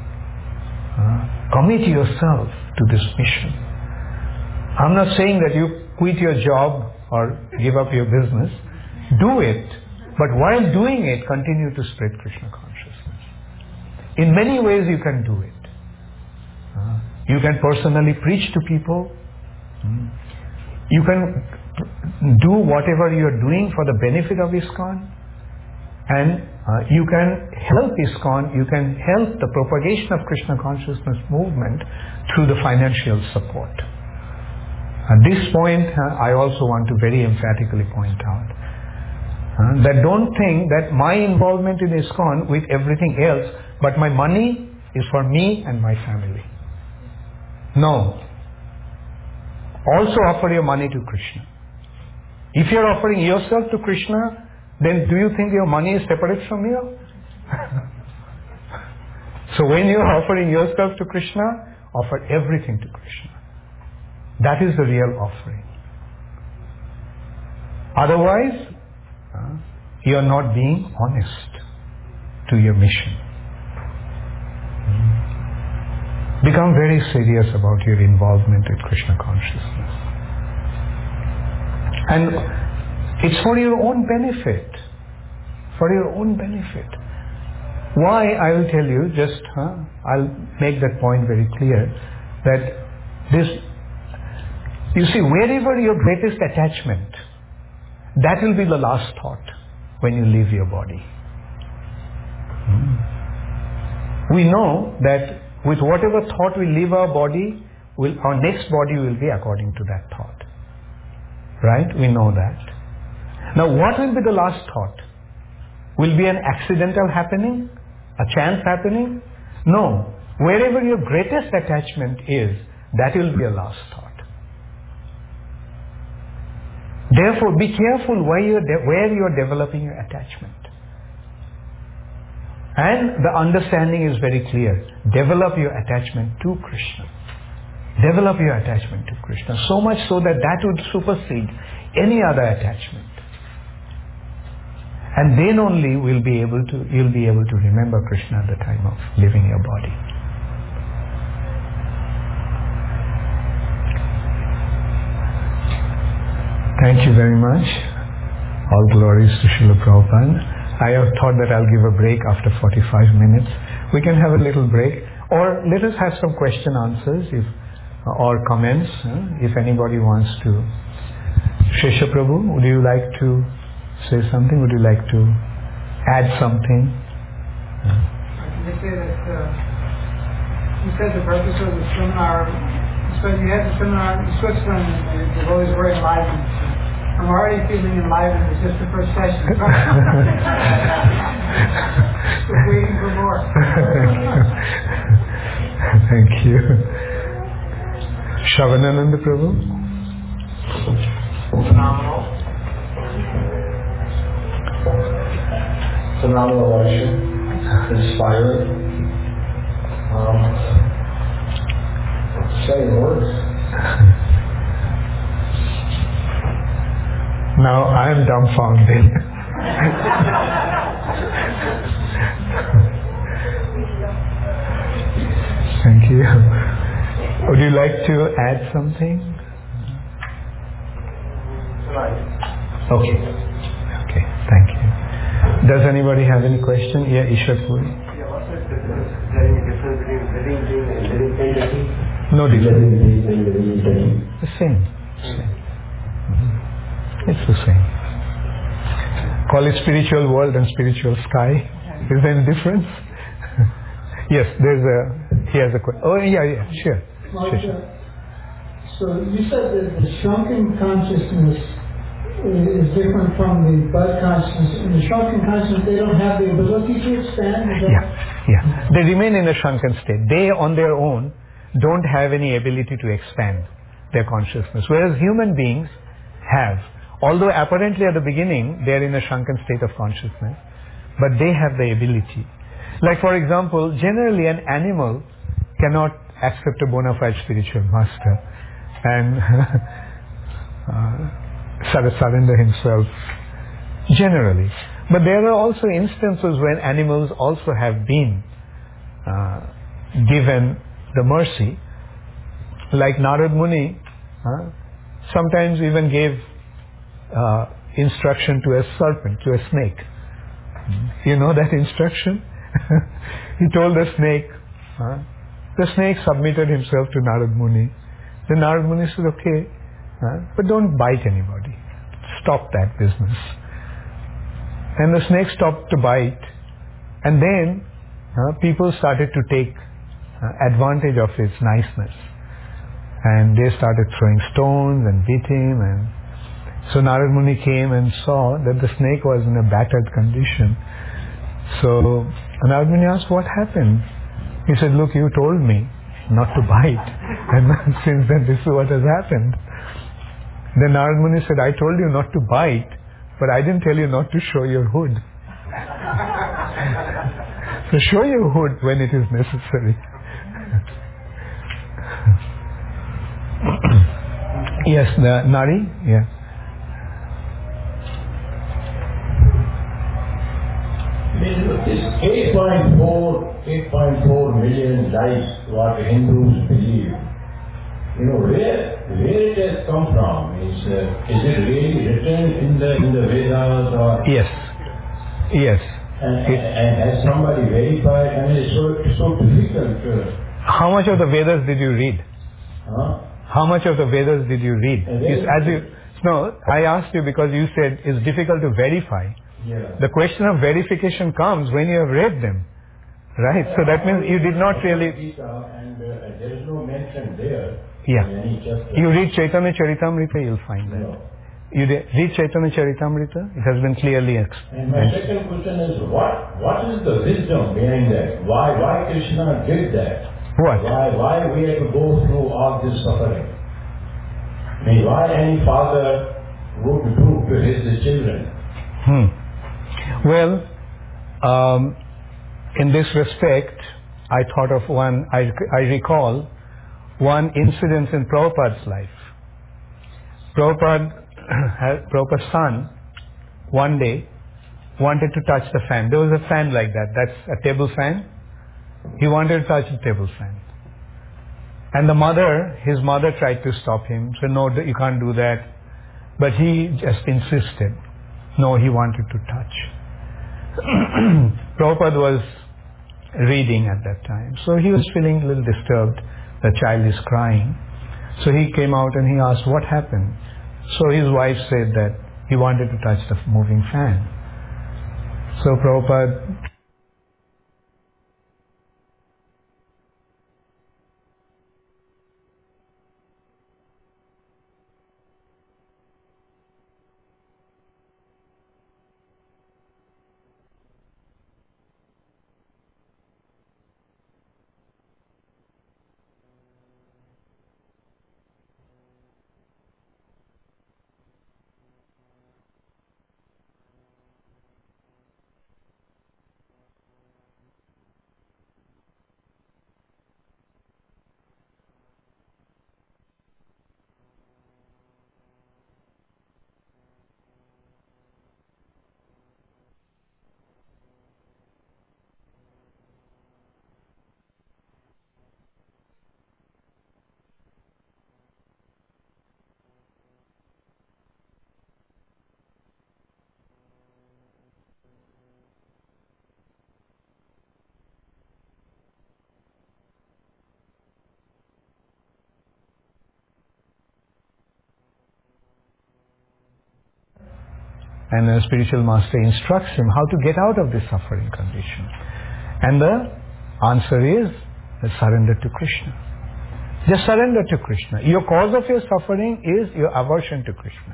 Commit yourself to this mission. I'm not saying that you quit your job or give up your business. Do it. But while doing it, continue to spread Krishna consciousness. In many ways you can do it. You can personally preach to people. You can do whatever you are doing for the benefit of ISKCON. And you can help ISKCON, you can help the propagation of Krishna consciousness movement through the financial support. At this point, I also want to very emphatically point out That don't think that my involvement in ISKCON with everything else, but my money is for me and my family. No. Also offer your money to Krishna. If you are offering yourself to Krishna, then do you think your money is separate from you? So when you are offering yourself to Krishna, offer everything to Krishna. That is the real offering. Otherwise, you are not being honest to your mission. Become very serious about your involvement with Krishna consciousness. And it's for your own benefit. For your own benefit. Why, I will tell you, I'll make that point very clear, that this, you see, wherever your greatest attachment, that will be the last thought when you leave your body. We know that with whatever thought we leave our body, our next body will be according to that thought. Right? We know that. Now what will be the last thought? Will be an accidental happening? A chance happening? No. Wherever your greatest attachment is, that will be a last thought. Therefore, be careful where you are developing your attachment. And the understanding is very clear. Develop your attachment to Krishna. Develop your attachment to Krishna. So much so that that would supersede any other attachment. And then only you'll be able to remember Krishna at the time of leaving your body. Thank you very much. All glories to Srila Prabhupada. I have thought that I'll give a break after 45 minutes. We can have a little break, or let us have some question answers or comments if anybody wants to. Shesha Prabhu, would you like to say something? Would you like to add something? I can just say that you said the purpose of the seminar, so you had the seminar in Switzerland and the devotees were enlightened. I'm already feeling enlivened. It's just the first session. Just waiting for more. Thank you. Shravanananda Prabhu? Phenomenal. Phenomenal lecture. Inspiring. Saying words. Now I am dumbfounded. Thank you. Would you like to add something? Okay. Okay. Thank you. Does anybody have any question? Yeah, Ishwar Puri. Yeah, what's the difference? Is there any difference between living being and living entity? No difference. Living being and living entity. The same. It's the same. Call it spiritual world and spiritual sky. Is there any difference? Yes, he has a question. Oh, yeah, sure. Sure. So you said that the shrunken consciousness is different from the bud consciousness. In the shrunken consciousness, they don't have the ability to expand? Yeah. They remain in a shrunken state. They, on their own, don't have any ability to expand their consciousness, whereas human beings have. Although apparently at the beginning they are in a shrunken state of consciousness, but they have the ability. Like for example, generally an animal cannot accept a bona fide spiritual master and surrender himself generally. But there are also instances when animals also have been given the mercy, like Narad Muni sometimes even gave instruction to a serpent, to a snake. You know that instruction? He told the snake submitted himself to Narad Muni. Then Narad Muni said, okay, but don't bite anybody. Stop that business. And the snake stopped to bite. And then people started to take advantage of its niceness. And they started throwing stones and beat him. And So Narad Muni came and saw that the snake was in a battered condition. So Narad Muni asked, what happened? He said, look, you told me not to bite. And since then this is what has happened. Then Narad Muni said, I told you not to bite, but I didn't tell you not to show your hood. So show your hood when it is necessary. Yes, the Nari? Yeah. This 8.4 million lives what Hindus believe, where it has come from? Is it really written in the Vedas or? Yes. And has somebody verified? I mean, it's so difficult. How much of the Vedas did you read? Huh? How much of the Vedas did you read? No, I asked you because you said it's difficult to verify. Yeah. The question of verification comes when you have read them, right? So that means you did not really. And there is no mention there. Yeah. In any chapter. You read Chaitanya Charitamrita, you'll find that. No. You read Chaitanya Charitamrita, it has been clearly explained. And my second question is, what is the wisdom behind that? Why Krishna did that? What? Why we have to go through all this suffering? I mean, why any father would do to his children? Well, in this respect, I thought of one, I recall one incident in Prabhupada's life. Prabhupada's son, one day, wanted to touch the fan. There was a fan like that. That's a table fan. He wanted to touch the table fan. And his mother tried to stop him. Said, no, you can't do that. But he just insisted. No, he wanted to touch. Prabhupada was reading at that time. So he was feeling a little disturbed. The child is crying. So he came out and he asked, what happened? So his wife said that he wanted to touch the moving fan. So Prabhupada and the spiritual master instructs him how to get out of this suffering condition. And the answer is surrender to Krishna. Just surrender to Krishna. Your cause of your suffering is your aversion to Krishna.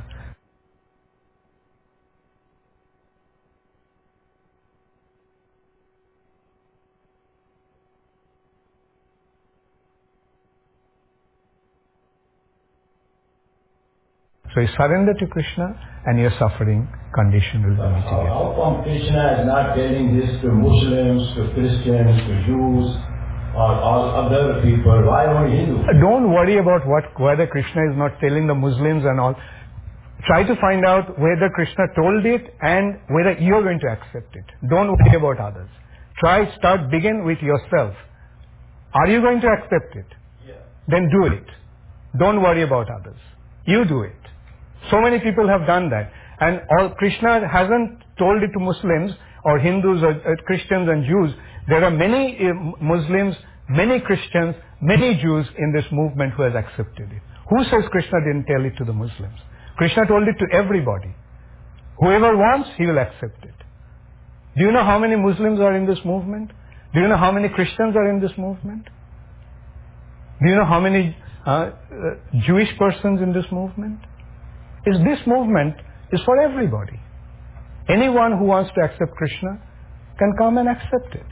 So you surrender to Krishna and your suffering condition will be mitigated. How come Krishna is not telling this to Muslims, to Christians, to Jews, or all other people? Why only Hindus? Don't worry about whether Krishna is not telling the Muslims and all. Try to find out whether Krishna told it and whether you're going to accept it. Don't worry about others. Begin with yourself. Are you going to accept it? Yeah. Then do it. Don't worry about others. You do it. So many people have done that. And Krishna hasn't told it to Muslims or Hindus or Christians and Jews. There are many Muslims, many Christians, many Jews in this movement who has accepted it. Who says Krishna didn't tell it to the Muslims? Krishna told it to everybody. Whoever wants, he will accept it. Do you know how many Muslims are in this movement? Do you know how many Christians are in this movement? Do you know how many Jewish persons in this movement? is this movement is for everybody. Anyone who wants to accept Krishna can come and accept it.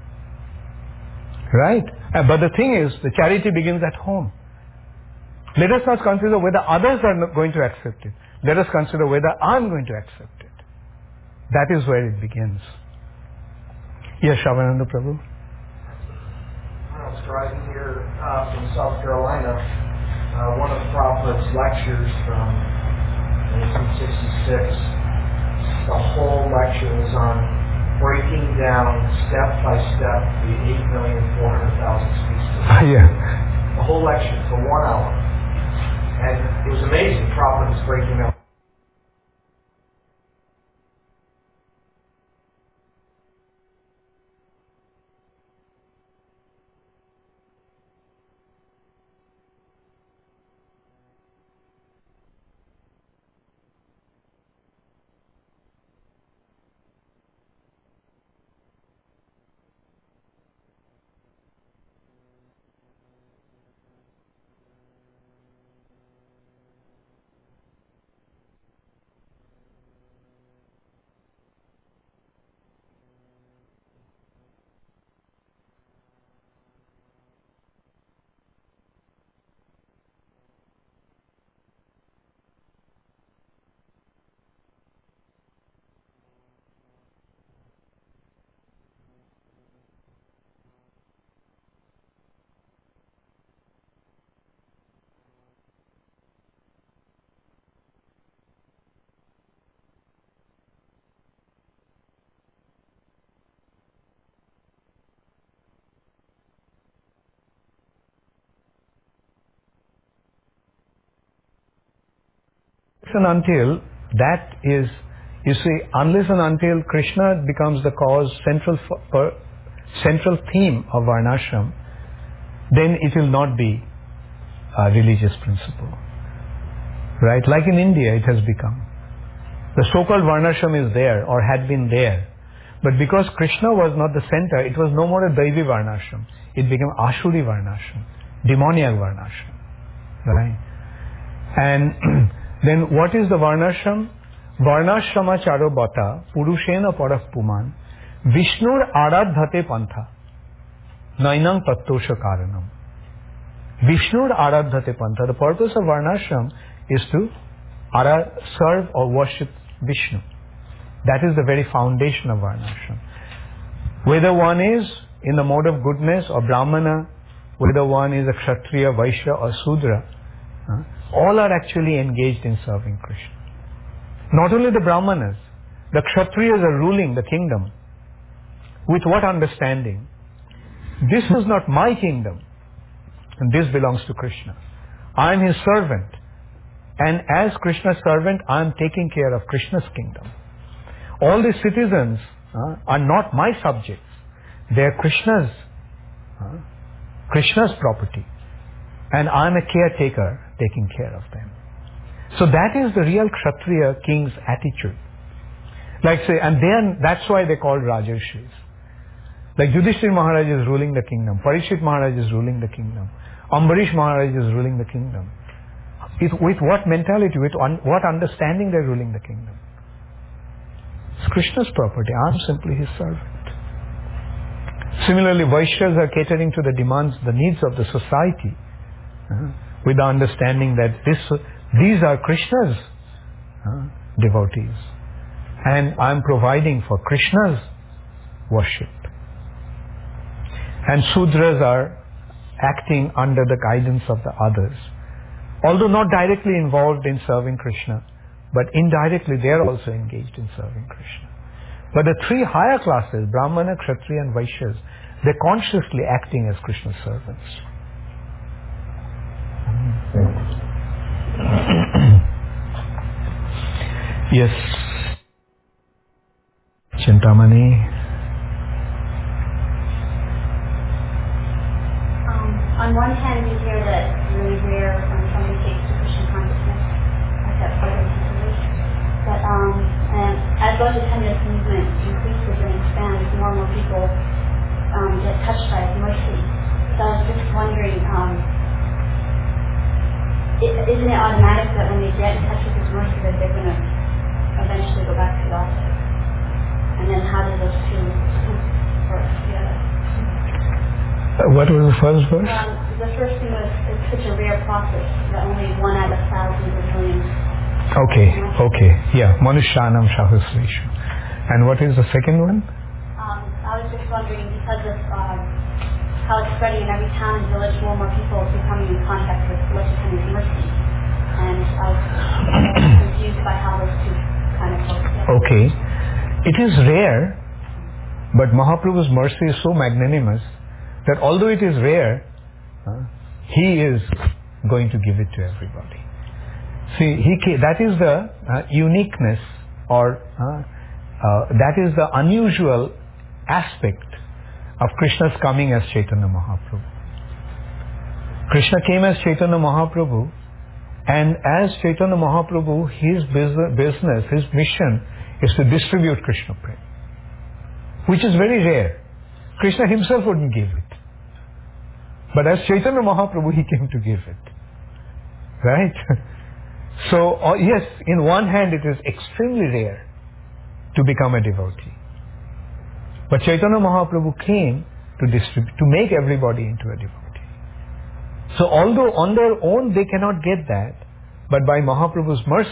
Right? But the thing is, the charity begins at home. Let us not consider whether others are not going to accept it. Let us consider whether I'm going to accept it. That is where it begins. Yes, Shravananda Prabhu. I was driving here from South Carolina. One of Prabhupada's lectures from 1966, the whole lecture was on breaking down step by step the 8,400,000 species. Yeah. The whole lecture for 1 hour. And it was amazing. Prabhupada was breaking down. And until that is, you see, unless and until Krishna becomes the cause, central theme of Varnashram, then it will not be a religious principle. Right? Like in India it has become. The so-called Varnashram is there or had been there. But because Krishna was not the center, it was no more a Daivi Varnashram. It became Ashuri Varnashram, demoniac Varnashram. Right? And then what is the Varnashram? Varnashrama charo bata purushena parah puman Vishnur aradhate pantha nainam tattosha karanam. Vishnur aradhate pantha. The purpose of Varnashram is to serve or worship Vishnu. That is the very foundation of Varnashram. Whether one is in the mode of goodness or Brahmana, whether one is a Kshatriya, Vaishya or Sudra, all are actually engaged in serving Krishna. Not only the Brahmanas, the Kshatriyas are ruling the kingdom. With what understanding? This is not my kingdom, and this belongs to Krishna. I am his servant, and as Krishna's servant, I am taking care of Krishna's kingdom. All the citizens are not my subjects. They are Krishna's property. And I am a caretaker taking care of them. So that is the real Kshatriya king's attitude. Like say, and that's why they called Rajarshis. Like Yudhishthira Maharaj is ruling the kingdom. Parikshit Maharaj is ruling the kingdom. Ambarish Maharaj is ruling the kingdom. With what mentality, with what understanding they're ruling the kingdom? It's Krishna's property. I'm simply his servant. Similarly, Vaishyas are catering to the demands, the needs of the society, with the understanding that these are Krishna's devotees, and I'm providing for Krishna's worship. And Sudras are acting under the guidance of the others, although not directly involved in serving Krishna, but indirectly they are also engaged in serving Krishna. But the three higher classes, Brahmana, Kshatriya and Vaishyas, they're consciously acting as Krishna's servants. Yes. Chintamani. On one hand, we hear that it's really rare when somebody takes to Krishna consciousness, like that part of the situation. But and as Bodhidharma's movement increases and expands, more and more people get touched by his mercy. So I was just wondering, isn't it automatic that when they get in touch with His mercy that they're going to eventually go back to God? And then how do those two work together? What was the first verse? The first thing was, it's such a rare process that only 1 out of thousands or millions. Okay. Yeah. Manushanam Sahasreshu. And what is the second one? I was just wondering, because of how it's spreading in every town and village, more and more people are becoming in contact with Blessed Henry's mercy. And I was confused by how those two kind of go together. Okay. It is rare, but Mahaprabhu's mercy is so magnanimous that although it is rare, He is going to give it to everybody. See, that is the uniqueness, or that is the unusual aspect of Krishna's coming as Chaitanya Mahaprabhu. Krishna came as Chaitanya Mahaprabhu, and as Chaitanya Mahaprabhu, his business, his mission is to distribute Krishna Prem, which is very rare. Krishna himself wouldn't give it. But as Chaitanya Mahaprabhu, he came to give it. Right? So, yes, in one hand it is extremely rare to become a devotee. But Chaitanya Mahaprabhu came to distribute, to make everybody into a devotee. So although on their own they cannot get that, but by Mahaprabhu's mercy,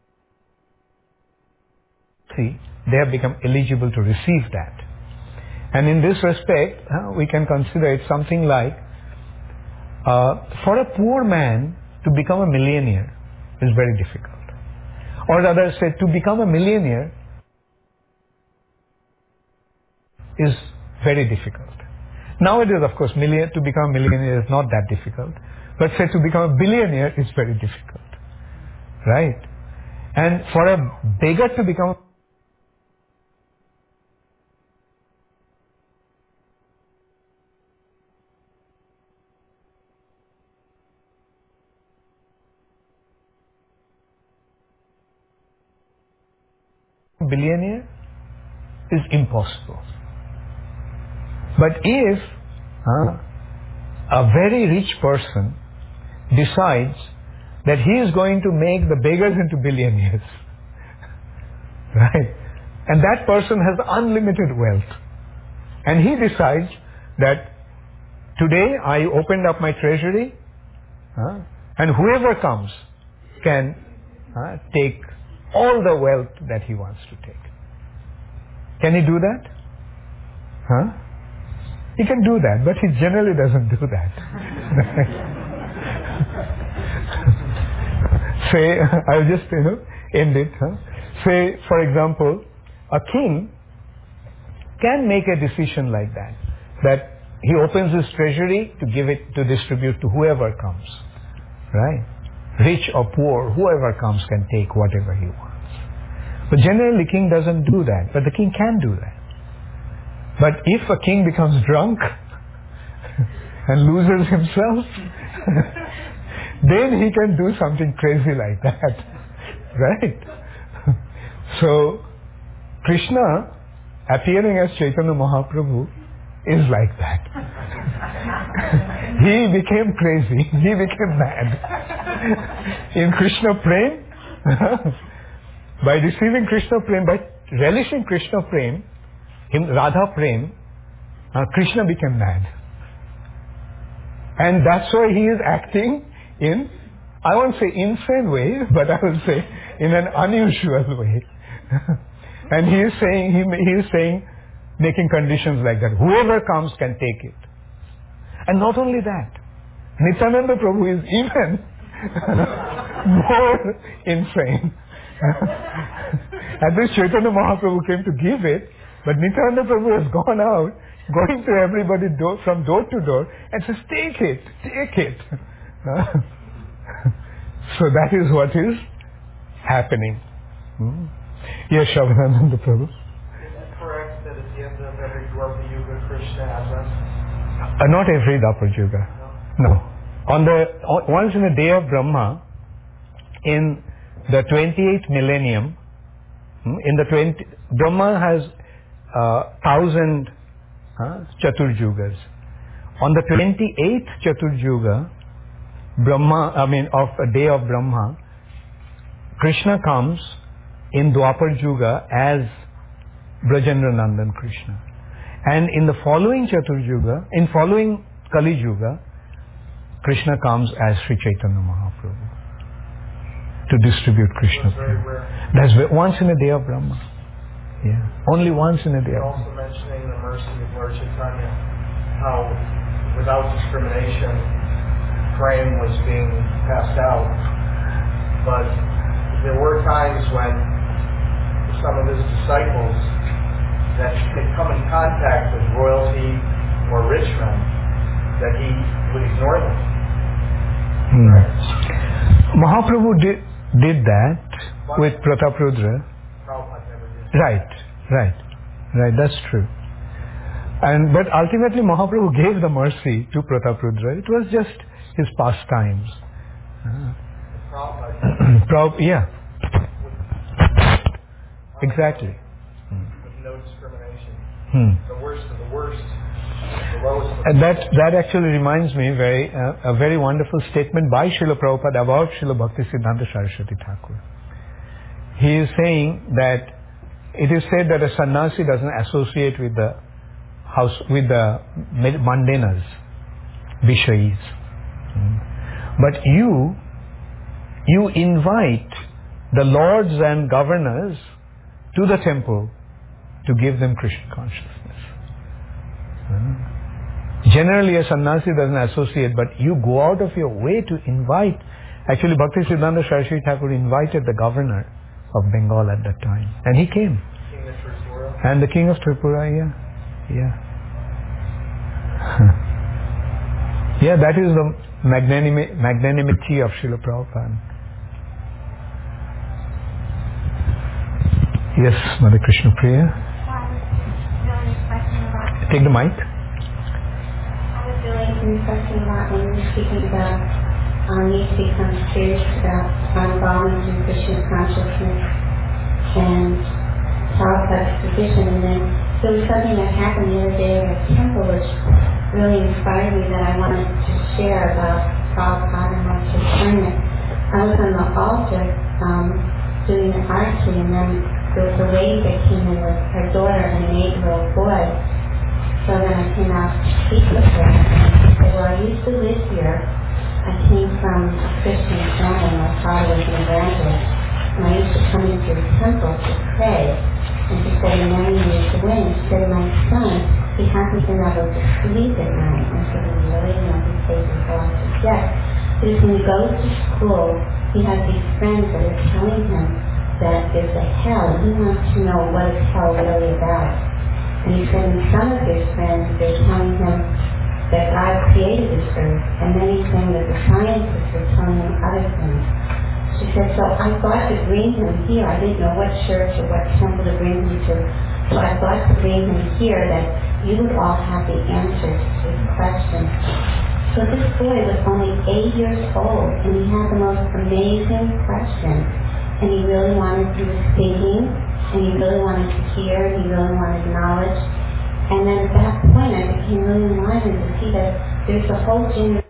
they have become eligible to receive that. And in this respect, we can consider it something like, for a poor man to become a millionaire is very difficult. Or rather said, to become a millionaire is very difficult. Nowadays, of course, to become a millionaire is not that difficult. But say to become a billionaire is very difficult. Right? And for a beggar to become a billionaire is impossible. But if a very rich person decides that he is going to make the beggars into billionaires, right? And that person has unlimited wealth. And he decides that today I opened up my treasury, and whoever comes can take all the wealth that he wants to take. Can he do that? He can do that, but he generally doesn't do that. Say, I'll just end it. Say, for example, a king can make a decision like that he opens his treasury to give it, to distribute to whoever comes, right? Rich or poor, whoever comes can take whatever he wants. But generally, the king doesn't do that, but the king can do that. But if a king becomes drunk and loses himself, then he can do something crazy like that, right? So, Krishna appearing as Chaitanya Mahaprabhu is like that. He became crazy. He became mad. In Krishna Prem, by receiving Krishna Prem, by relishing Krishna Prem, Radha Prem, Krishna became mad. And that's why he is acting in, I won't say insane way, but I will say in an unusual way. And he is saying, making conditions like that. Whoever comes can take it. And not only that, Nityananda Prabhu is even more insane. At least Chaitanya Mahaprabhu came to give it, but Nityananda Prabhu has gone out, going to everybody from door to door, and says, take it. So that is what is happening. Yes, Shavananda Prabhu. Is it correct that at the end of every Dwapara Yuga, Krishna has us? Not every Dwapara Yuga. No. Once in a day of Brahma, in the 28th millennium, Brahma has 1,000 Chaturjugas. On the 28th Chaturjuga, a day of Brahma, Krishna comes in Dwapar Yuga as Brajendra Nandan Krishna. And in the following Chatur Yuga, in following Kali Yuga, Krishna comes as Sri Chaitanya Mahaprabhu to distribute Krishna. That's once in a day of Brahma. Yeah. Only once in a day. Also mentioning the mercy of Lord Chaitanya, how without discrimination, praying was being passed out. But there were times when some of his disciples that had come in contact with royalty or rich men, that he would ignore them. Right? Mahaprabhu did that with Prataprudra. Prabhupada never did. Right. That's true. But ultimately Mahaprabhu gave the mercy to Prataprudra. It was just his pastimes. Prabhupada. Exactly. With no discrimination. The worst of the worst. The lowest of the And that actually reminds me a very wonderful statement by Srila Prabhupada about Srila Bhaktisiddhanta Saraswati Thakur. He is saying that it is said that a sannyasi doesn't associate with the mandanas, Vishayis. But you invite the lords and governors to the temple to give them Krishna consciousness. Generally a sannyasi doesn't associate, but you go out of your way to invite. Actually Bhaktisiddhanta Saraswati Thakur invited the governor of Bengal at that time. And he came. King of Tripura. And the king of Tripura, yeah. Yeah, that is the magnanimity of Srila Prabhupada. Yes, Mother Krishna Priya. Take the mic. I was really interested about when you were speaking about need to become serious about our involvement in Krishna consciousness and Prabhupada's position. And then there was something that happened the other day at a temple which really inspired me that I wanted to share about Prabhupada and Lord Chaitanya. I was on the altar doing the archery, and then there was a lady that came in with her daughter and an 8-year-old boy. So then I came out to speak with her. She said, well, I used to live here. I came from a Christian family. My father was an evangelist. And I used to come into the temple to pray. And she said, and then we used to win. She said, my son, he hasn't been able to sleep at night. And I said, really? He stays with God to death. Because when he goes to school, he has these friends that are telling him that there's a hell. And he wants to know what is hell really about. And he said, and some of his friends, they're telling him that God created this earth. And then he's saying that the scientists are telling him other things. She said, so I thought to bring him here. I didn't know what church or what temple to bring him to. So I thought to bring him here that you would all have the answers to his questions. So this boy was only 8 years old, and he had the most amazing questions. And he really wanted, he was thinking, and he really wanted to hear, and he really wanted knowledge. And then at that point, I became really enlightened to see that there's a whole generation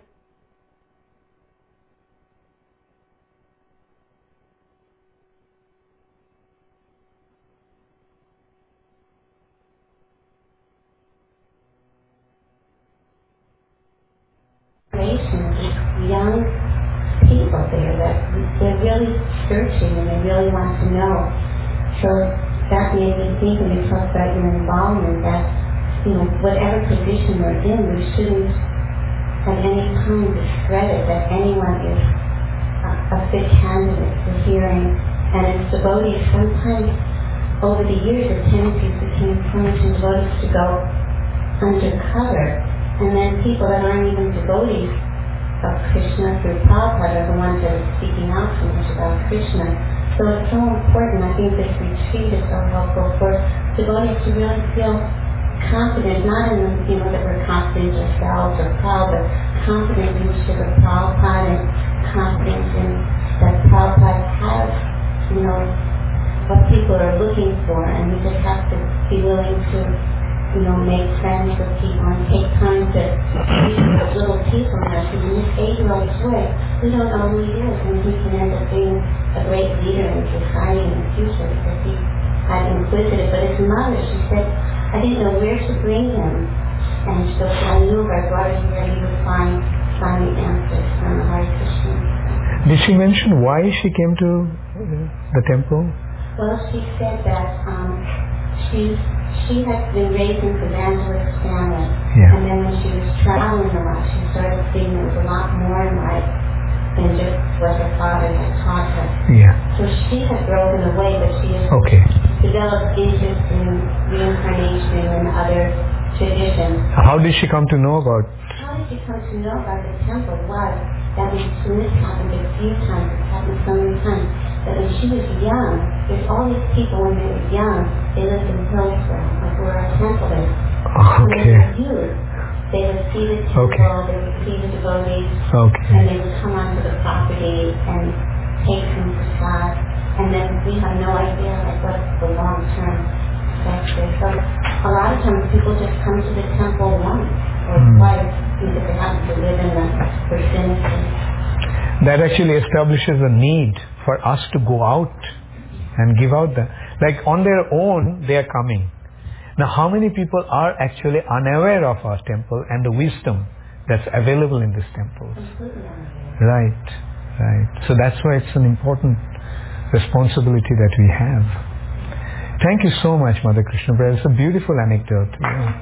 of young people there that they're really searching and they really want to know. So that made me think, when you talk about your involvement, that whatever position we're in, we shouldn't at any time discredit that anyone is a fit candidate for hearing. And as devotees, sometimes over the years the tendencies became so much in devotees to go undercover, and then people that aren't even devotees of Krishna through Prabhupada are the ones that are speaking out so much about Krishna. So it's so important. I think this retreat is so helpful for devotees to really feel confident, not in that we're confident in ourselves or proud, but confident in Srila Prabhupada and confident in that Prabhupada has, what people are looking for, and we just have to be willing to make friends with people and take time to meet with little people. And in this 8-year-old's way, we don't know who he is, and he can end up being a great leader in society in the future because he had inquisitive. But his mother, she said, I didn't know where to bring him, and so I knew if I brought him here, he would find the answers from the Hare Krishna. Did she mention why she came to the temple? Well, she said that she had been raised in an evangelist family, and then when she was traveling a lot, she started seeing there was a lot more in life than just what her father had taught her. Yeah. So she had broken away, but she has developed interest in reincarnation and other traditions. How did she come to know about? How did she come to know about the temple was that when this happened a few times, it happened so many times, that when she was young, there's all these people when they were young, they lived in Hillsborough, like where our temple is. When they were youth, they would see the temple, they would see the devotees, and they would come onto the property and take some prasad, and then we have no idea what's the long-term effect there. So a lot of times people just come to the temple once or twice because they happen to live in the vicinity. That actually establishes a need for us to go out and give out on their own they are coming. Now how many people are actually unaware of our temple and the wisdom that's available in this temple? Right. So that's why it's an important responsibility that we have. Thank you so much, Mother Krishna Prabhu. It's a beautiful anecdote.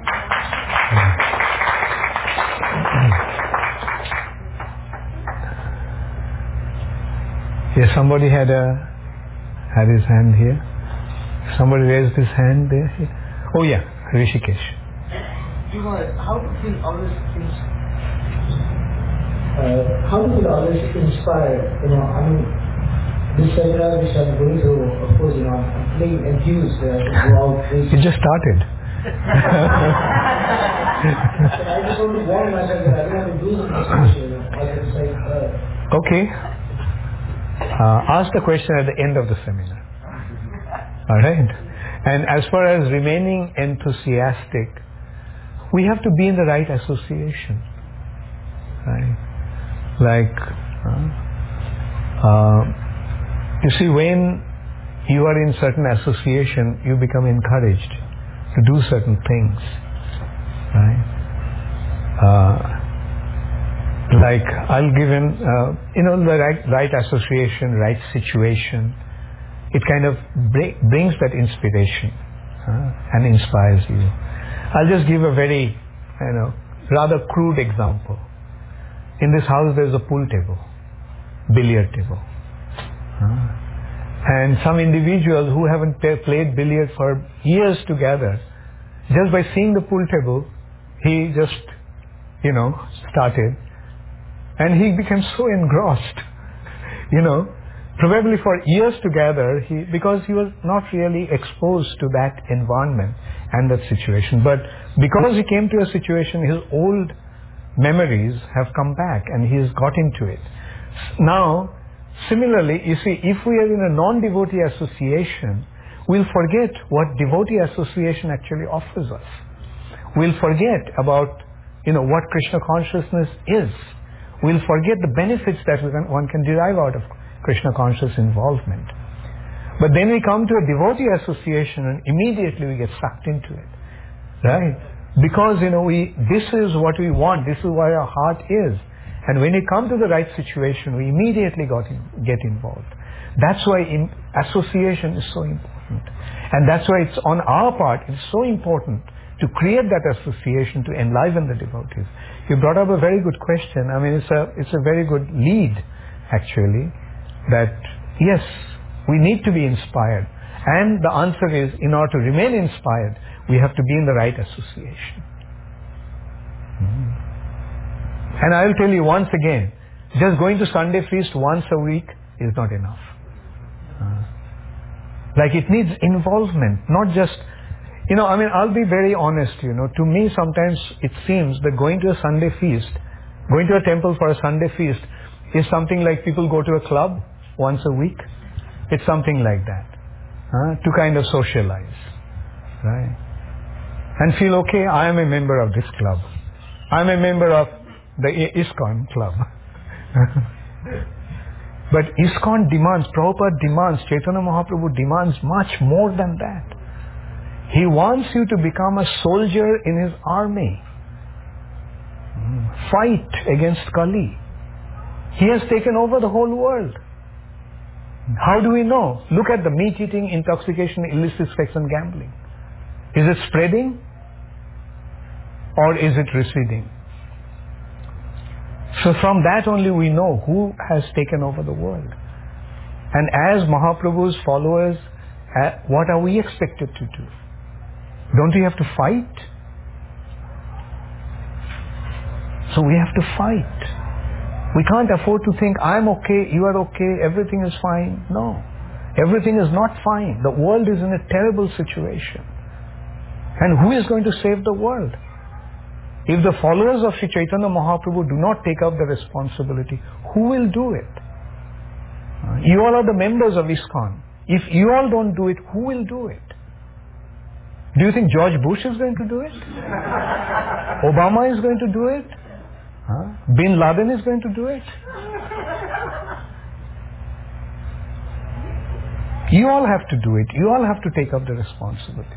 Yes, somebody had his hand here. Somebody raised his hand there. Oh yeah, Rishikesh. How do you feel always inspire? This seminar which I'm going through, of course, I'm feeling enthused to go out. It just started. I just want to warn myself that I don't have to do something special. Okay. Ask the question at the end of the seminar. Alright? And as far as remaining enthusiastic, we have to be in the right association. Right? You see, when you are in certain association, you become encouraged to do certain things. Right? I'll give him, the right association, right situation. It kind of brings that inspiration and inspires you. I'll just give a very, rather crude example. In this house, there's a pool table, billiard table. And some individuals who haven't played billiard for years together, just by seeing the pool table, he just, started. And he became so engrossed, probably for years together, because he was not really exposed to that environment and that situation. But because he came to a situation, his old memories have come back and he has got into it. Now, similarly, you see, if we are in a non-devotee association, we'll forget what devotee association actually offers us. We'll forget about, what Krishna consciousness is. We'll forget the benefits that one can derive out of Krishna conscious involvement. But then we come to a devotee association and immediately we get sucked into it. Right? Because, this is what we want, this is why our heart is. And when we come to the right situation, we immediately get involved. That's why association is so important. And that's why it's on our part, it's so important to create that association to enliven the devotees. You brought up a very good question. It's a very good lead, actually, that yes, we need to be inspired. And the answer is, in order to remain inspired, we have to be in the right association. And I'll tell you once again, just going to Sunday feast once a week is not enough. It needs involvement, not just, I'll be very honest, to me sometimes it seems that going to a Sunday feast, going to a temple for a Sunday feast is something like people go to a club once a week. It's something like that, to kind of socialize, right? and feel, okay, I am a member of this club. I am a member of the ISKCON club. But ISKCON demands, Prabhupada demands, Chaitanya Mahaprabhu demands much more than that. He wants you to become a soldier in his army. Fight against Kali. He has taken over the whole world. How do we know? Look at the meat-eating, intoxication, illicit sex and gambling. Is it spreading? Or is it receding? So from that only we know who has taken over the world. And as Mahaprabhu's followers, what are we expected to do? Don't we have to fight? So we have to fight. We can't afford to think, I'm okay, you are okay, everything is fine. No. Everything is not fine. The world is in a terrible situation. And who is going to save the world? If the followers of Sri Chaitanya Mahaprabhu do not take up the responsibility, who will do it? You all are the members of ISKCON. If you all don't do it, who will do it? Do you think George Bush is going to do it? Obama is going to do it? Bin Laden is going to do it? You all have to do it. You all have to take up the responsibility.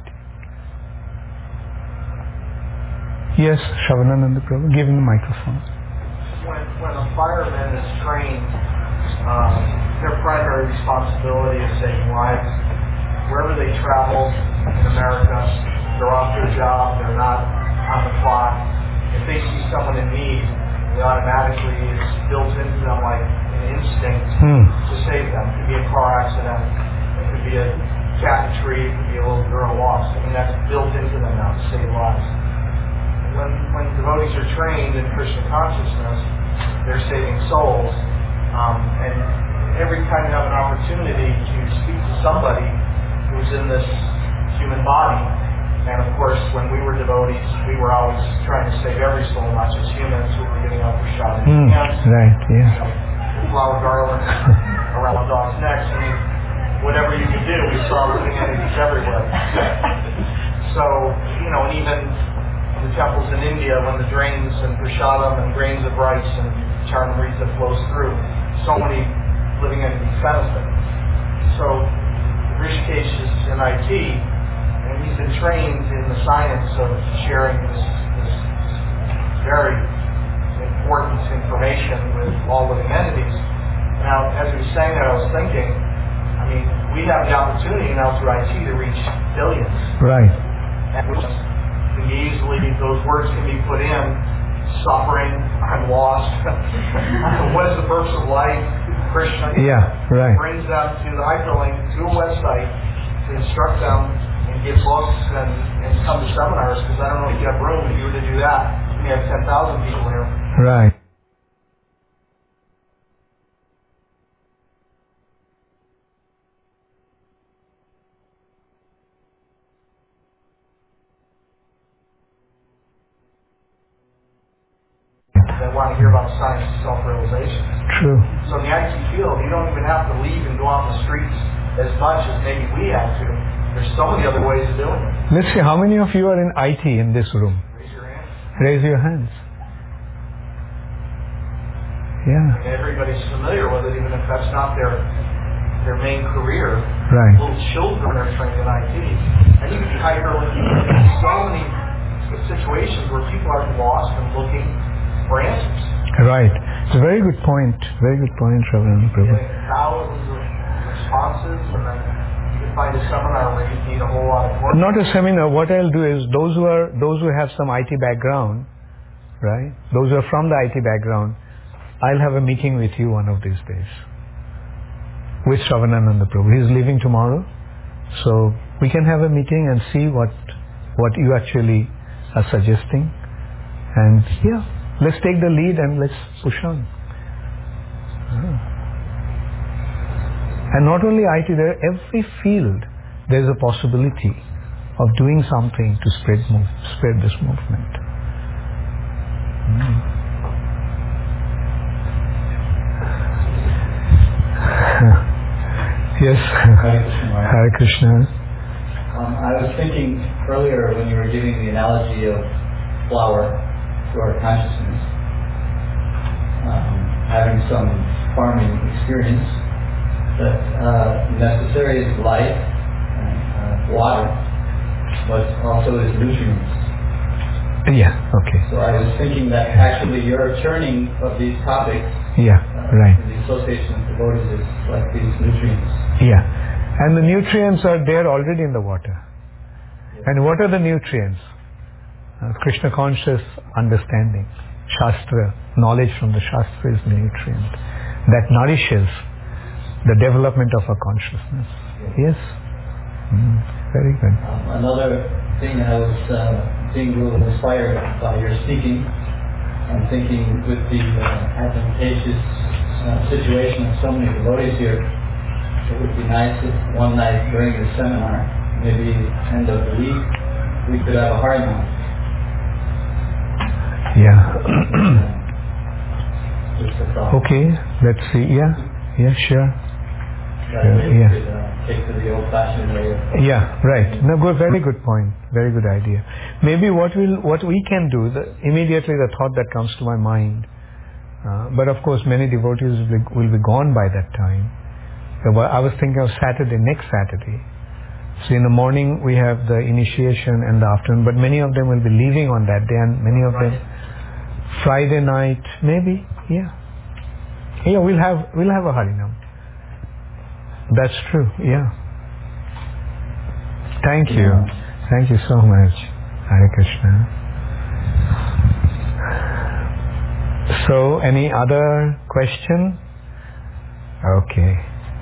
Yes, Shravanananda Prabhu, give him the microphone. When a fireman is trained, their primary responsibility is saving lives. Wherever they travel in America, they're off their job, they're not on the clock. If they see someone in need, they automatically, it's built into them like an instinct to save them. It could be a car accident, it could be a cat in a tree, it could be a little girl lost. I mean, that's built into them now to save lives. When devotees are trained in Krishna consciousness, they're saving souls. And every time you have an opportunity to speak to somebody who's in this human body, and of course, when we were devotees, we were always trying to save every soul, not just humans. We were giving out prasad in hands, right, yeah. Flower garland around dogs' necks. I mean, whatever you could do, we saw living entities everywhere. So, and even in the temples in India, when the drains and prasadam and grains of rice and charnamrita flows through, so many living entities benefit. So Rishikesh is in IT, and he's been trained in the science of sharing this very important information with all living entities. Now, as he was saying that, I was thinking, I mean, we have the opportunity now through IT to reach billions. Right. And easily those words can be put in: suffering, I'm lost, what is the purpose of life, Krishna. Yeah, right. Brings them to the hyperlink to a website to instruct them and give books and come to seminars, because I don't know if you have room if you were to do that. We have 10,000 people here. Right. That want to hear about science of self-realization. True. So in the IT field, you don't even have to leave and go out in the streets as much as maybe we have to. There's so many other ways of doing it. Let's see, how many of you are in IT in this room? Raise your hand. Raise your hands. Yeah. And everybody's familiar with it, even if that's not their main career. Right. Little children are trained in IT. And you can be hyperlinking so many situations where people are lost and looking for answers. Right. It's a very good point. Very good point, Shravanananda Prabhu. Getting thousands of responses, and then you can find a seminar where you need a whole lot of work. Not a seminar. What I'll do is those who have some IT background, right? Those who are from the IT background, I'll have a meeting with you one of these days with Shravanananda Prabhu. He's leaving tomorrow, so we can have a meeting and see what you actually are suggesting. And yeah, let's take the lead and let's push on. And not only IT, every field there's a possibility of doing something to spread this movement. Yes. Hare Krishna. I was thinking earlier when you were giving the analogy of flour to our consciousness, having some farming experience, that necessary is light and water, but also is nutrients. Yeah, okay. So I was thinking that actually your churning of these topics, right. the association of devotees is like these nutrients. Yeah, and the nutrients are there already in the water. And what are the nutrients? Krishna conscious understanding, Shastra, knowledge from the Shastra is the nutrient that nourishes the development of our consciousness. Yes? Very good. Another thing I was being a little inspired by your speaking, I'm thinking with the advantageous situation of so many devotees here, it would be nice if one night during the seminar, maybe end of the week, we could have a Harinam. Yeah. Just a thought. Okay, let's see. Yeah, sure. Take to the old-fashioned way of... Yeah, right. No, very good point. Very good idea. Maybe what we can do, immediately the thought that comes to my mind, but of course many devotees will be gone by that time. So I was thinking of next Saturday. So in the morning we have the initiation and the afternoon, but many of them will be leaving on that day, and many of them Friday night, maybe. Yeah, we'll have a Harinam. That's true. Yeah. Thank you. Thank you so much. Hare Krishna. So, any other question? Okay.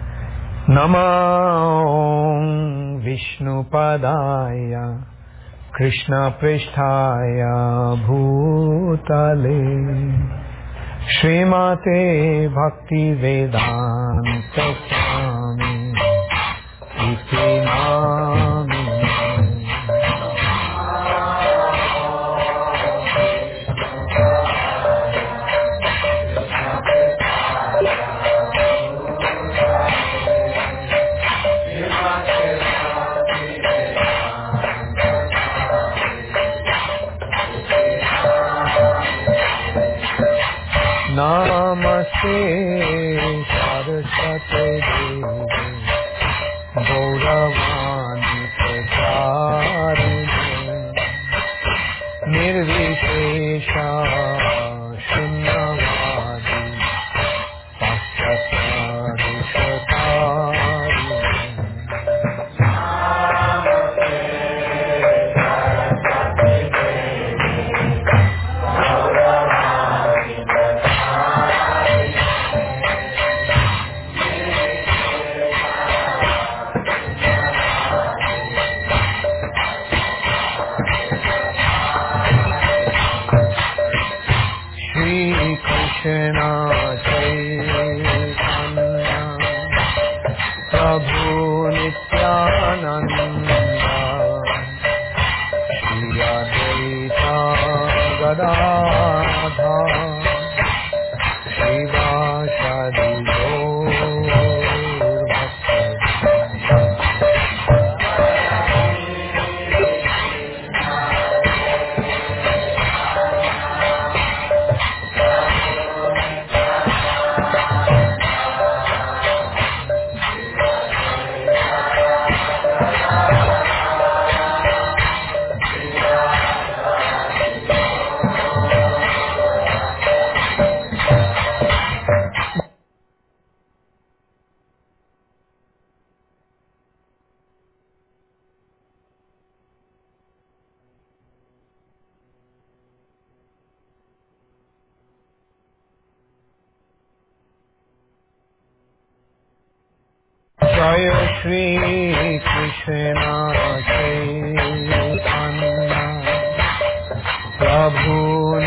Namo Vishnu Padaya Krishna Pristhaya Bhutale Srimate Bhakti Vedanta Swami Iti Namine. Namaste Saraswate Devi Gauravani Pracharine Nirvishesha Shunyavadi Paschatadishatari. Krishna Chaitanya Prabhu Nityananda Shri Advaita Gadadhar Shivashadi Gaur Bhakta. Jaya Shri Krishna Chaitanya Prabhu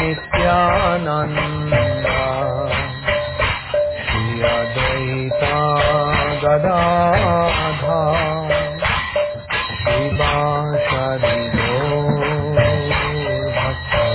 Nityananda Shri Advaita Gadadhar Shivashadi Gaur Bhakta.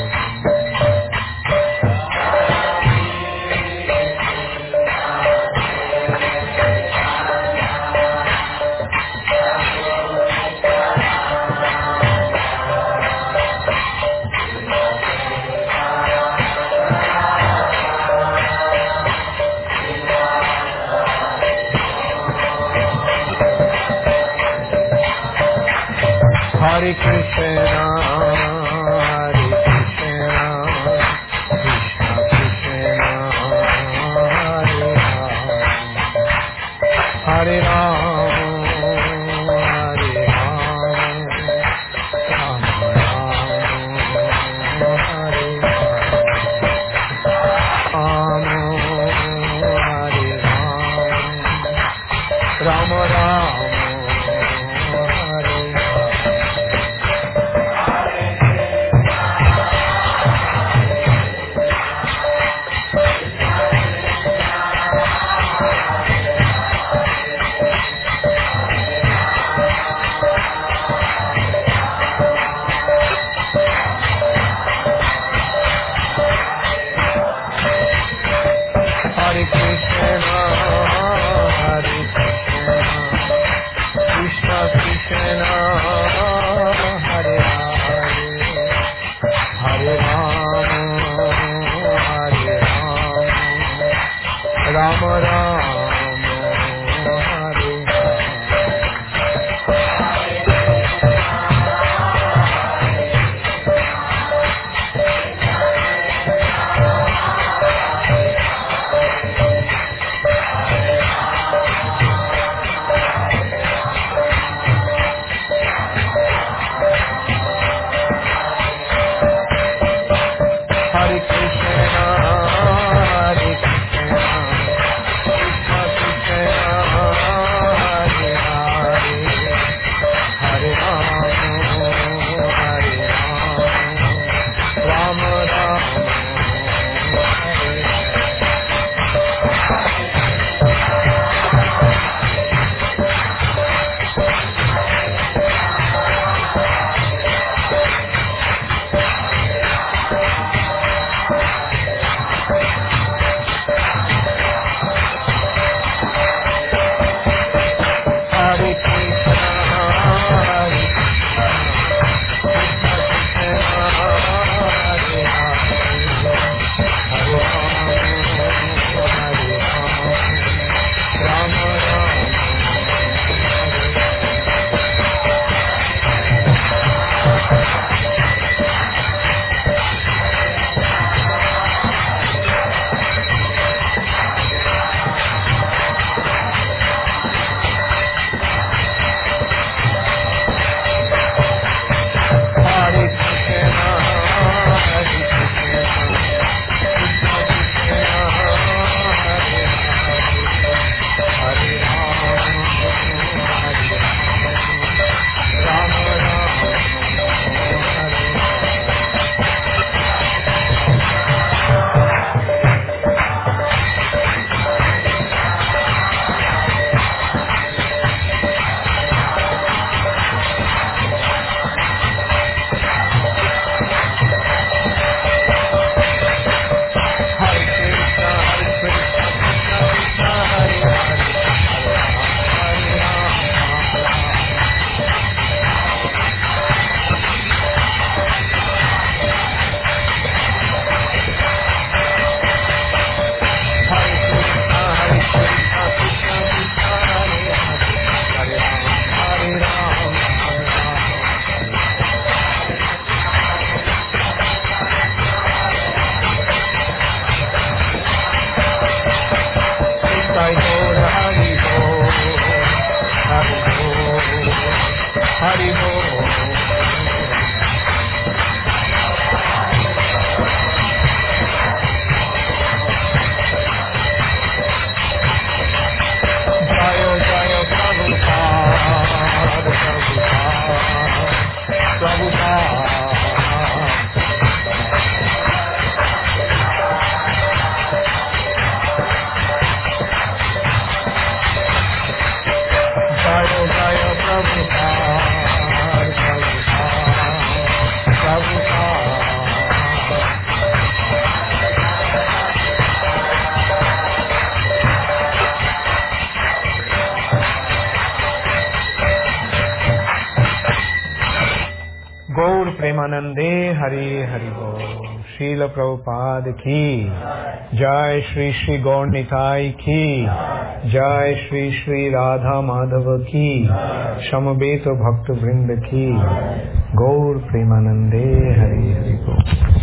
Hare Krishna, Hare Krishna, Krishna Krishna, Hare Ram, Hare Ram, Ram Ram, Hare Ram, Hare Ram, Ram Ram. Hare Krishna, Hare Krishna, Krishna Krishna, Hare Hare, Hare Ram, Hare Ram, Ram Ram, Hare Hare Krishna, Hare Krishna, Krishna Krishna, Hare Hare, Hare Ram, Hare Ram, Ram Ram, Hare Hare Krishna, Hare Krishna, Krishna Krishna, Hare Hare, Hare Ram, Hare Ram, Ram Ram, Hare Krishna, Hare Krishna, Krishna Krishna, Hare Hare, Hare Ram, Ram Ram, Hare Hare Krishna, Hare Krishna, Krishna Krishna, Hare Hare, Hare Ram, Hare Krishna, Hare Krishna, Krishna Krishna, Hare Hare, Hare Ram, Hare Ram, Hare Ram. Sai Gaur Hari Bol, Hari Bol, Hari Bol. Jayo Jayo Prabhupada, Prabhupada, Prabhupada. Jayo Jayo Prabhupada, Prabhupada, Prabhupada. Gaur Premanande, Hari Hari Bol. Srila Prabhupada की जय, श्री श्री गौर निताई की जय, श्री श्री राधा माधव की समवेत भक्त वृंद की गौर प्रेमानंदे हरि हरि बोल।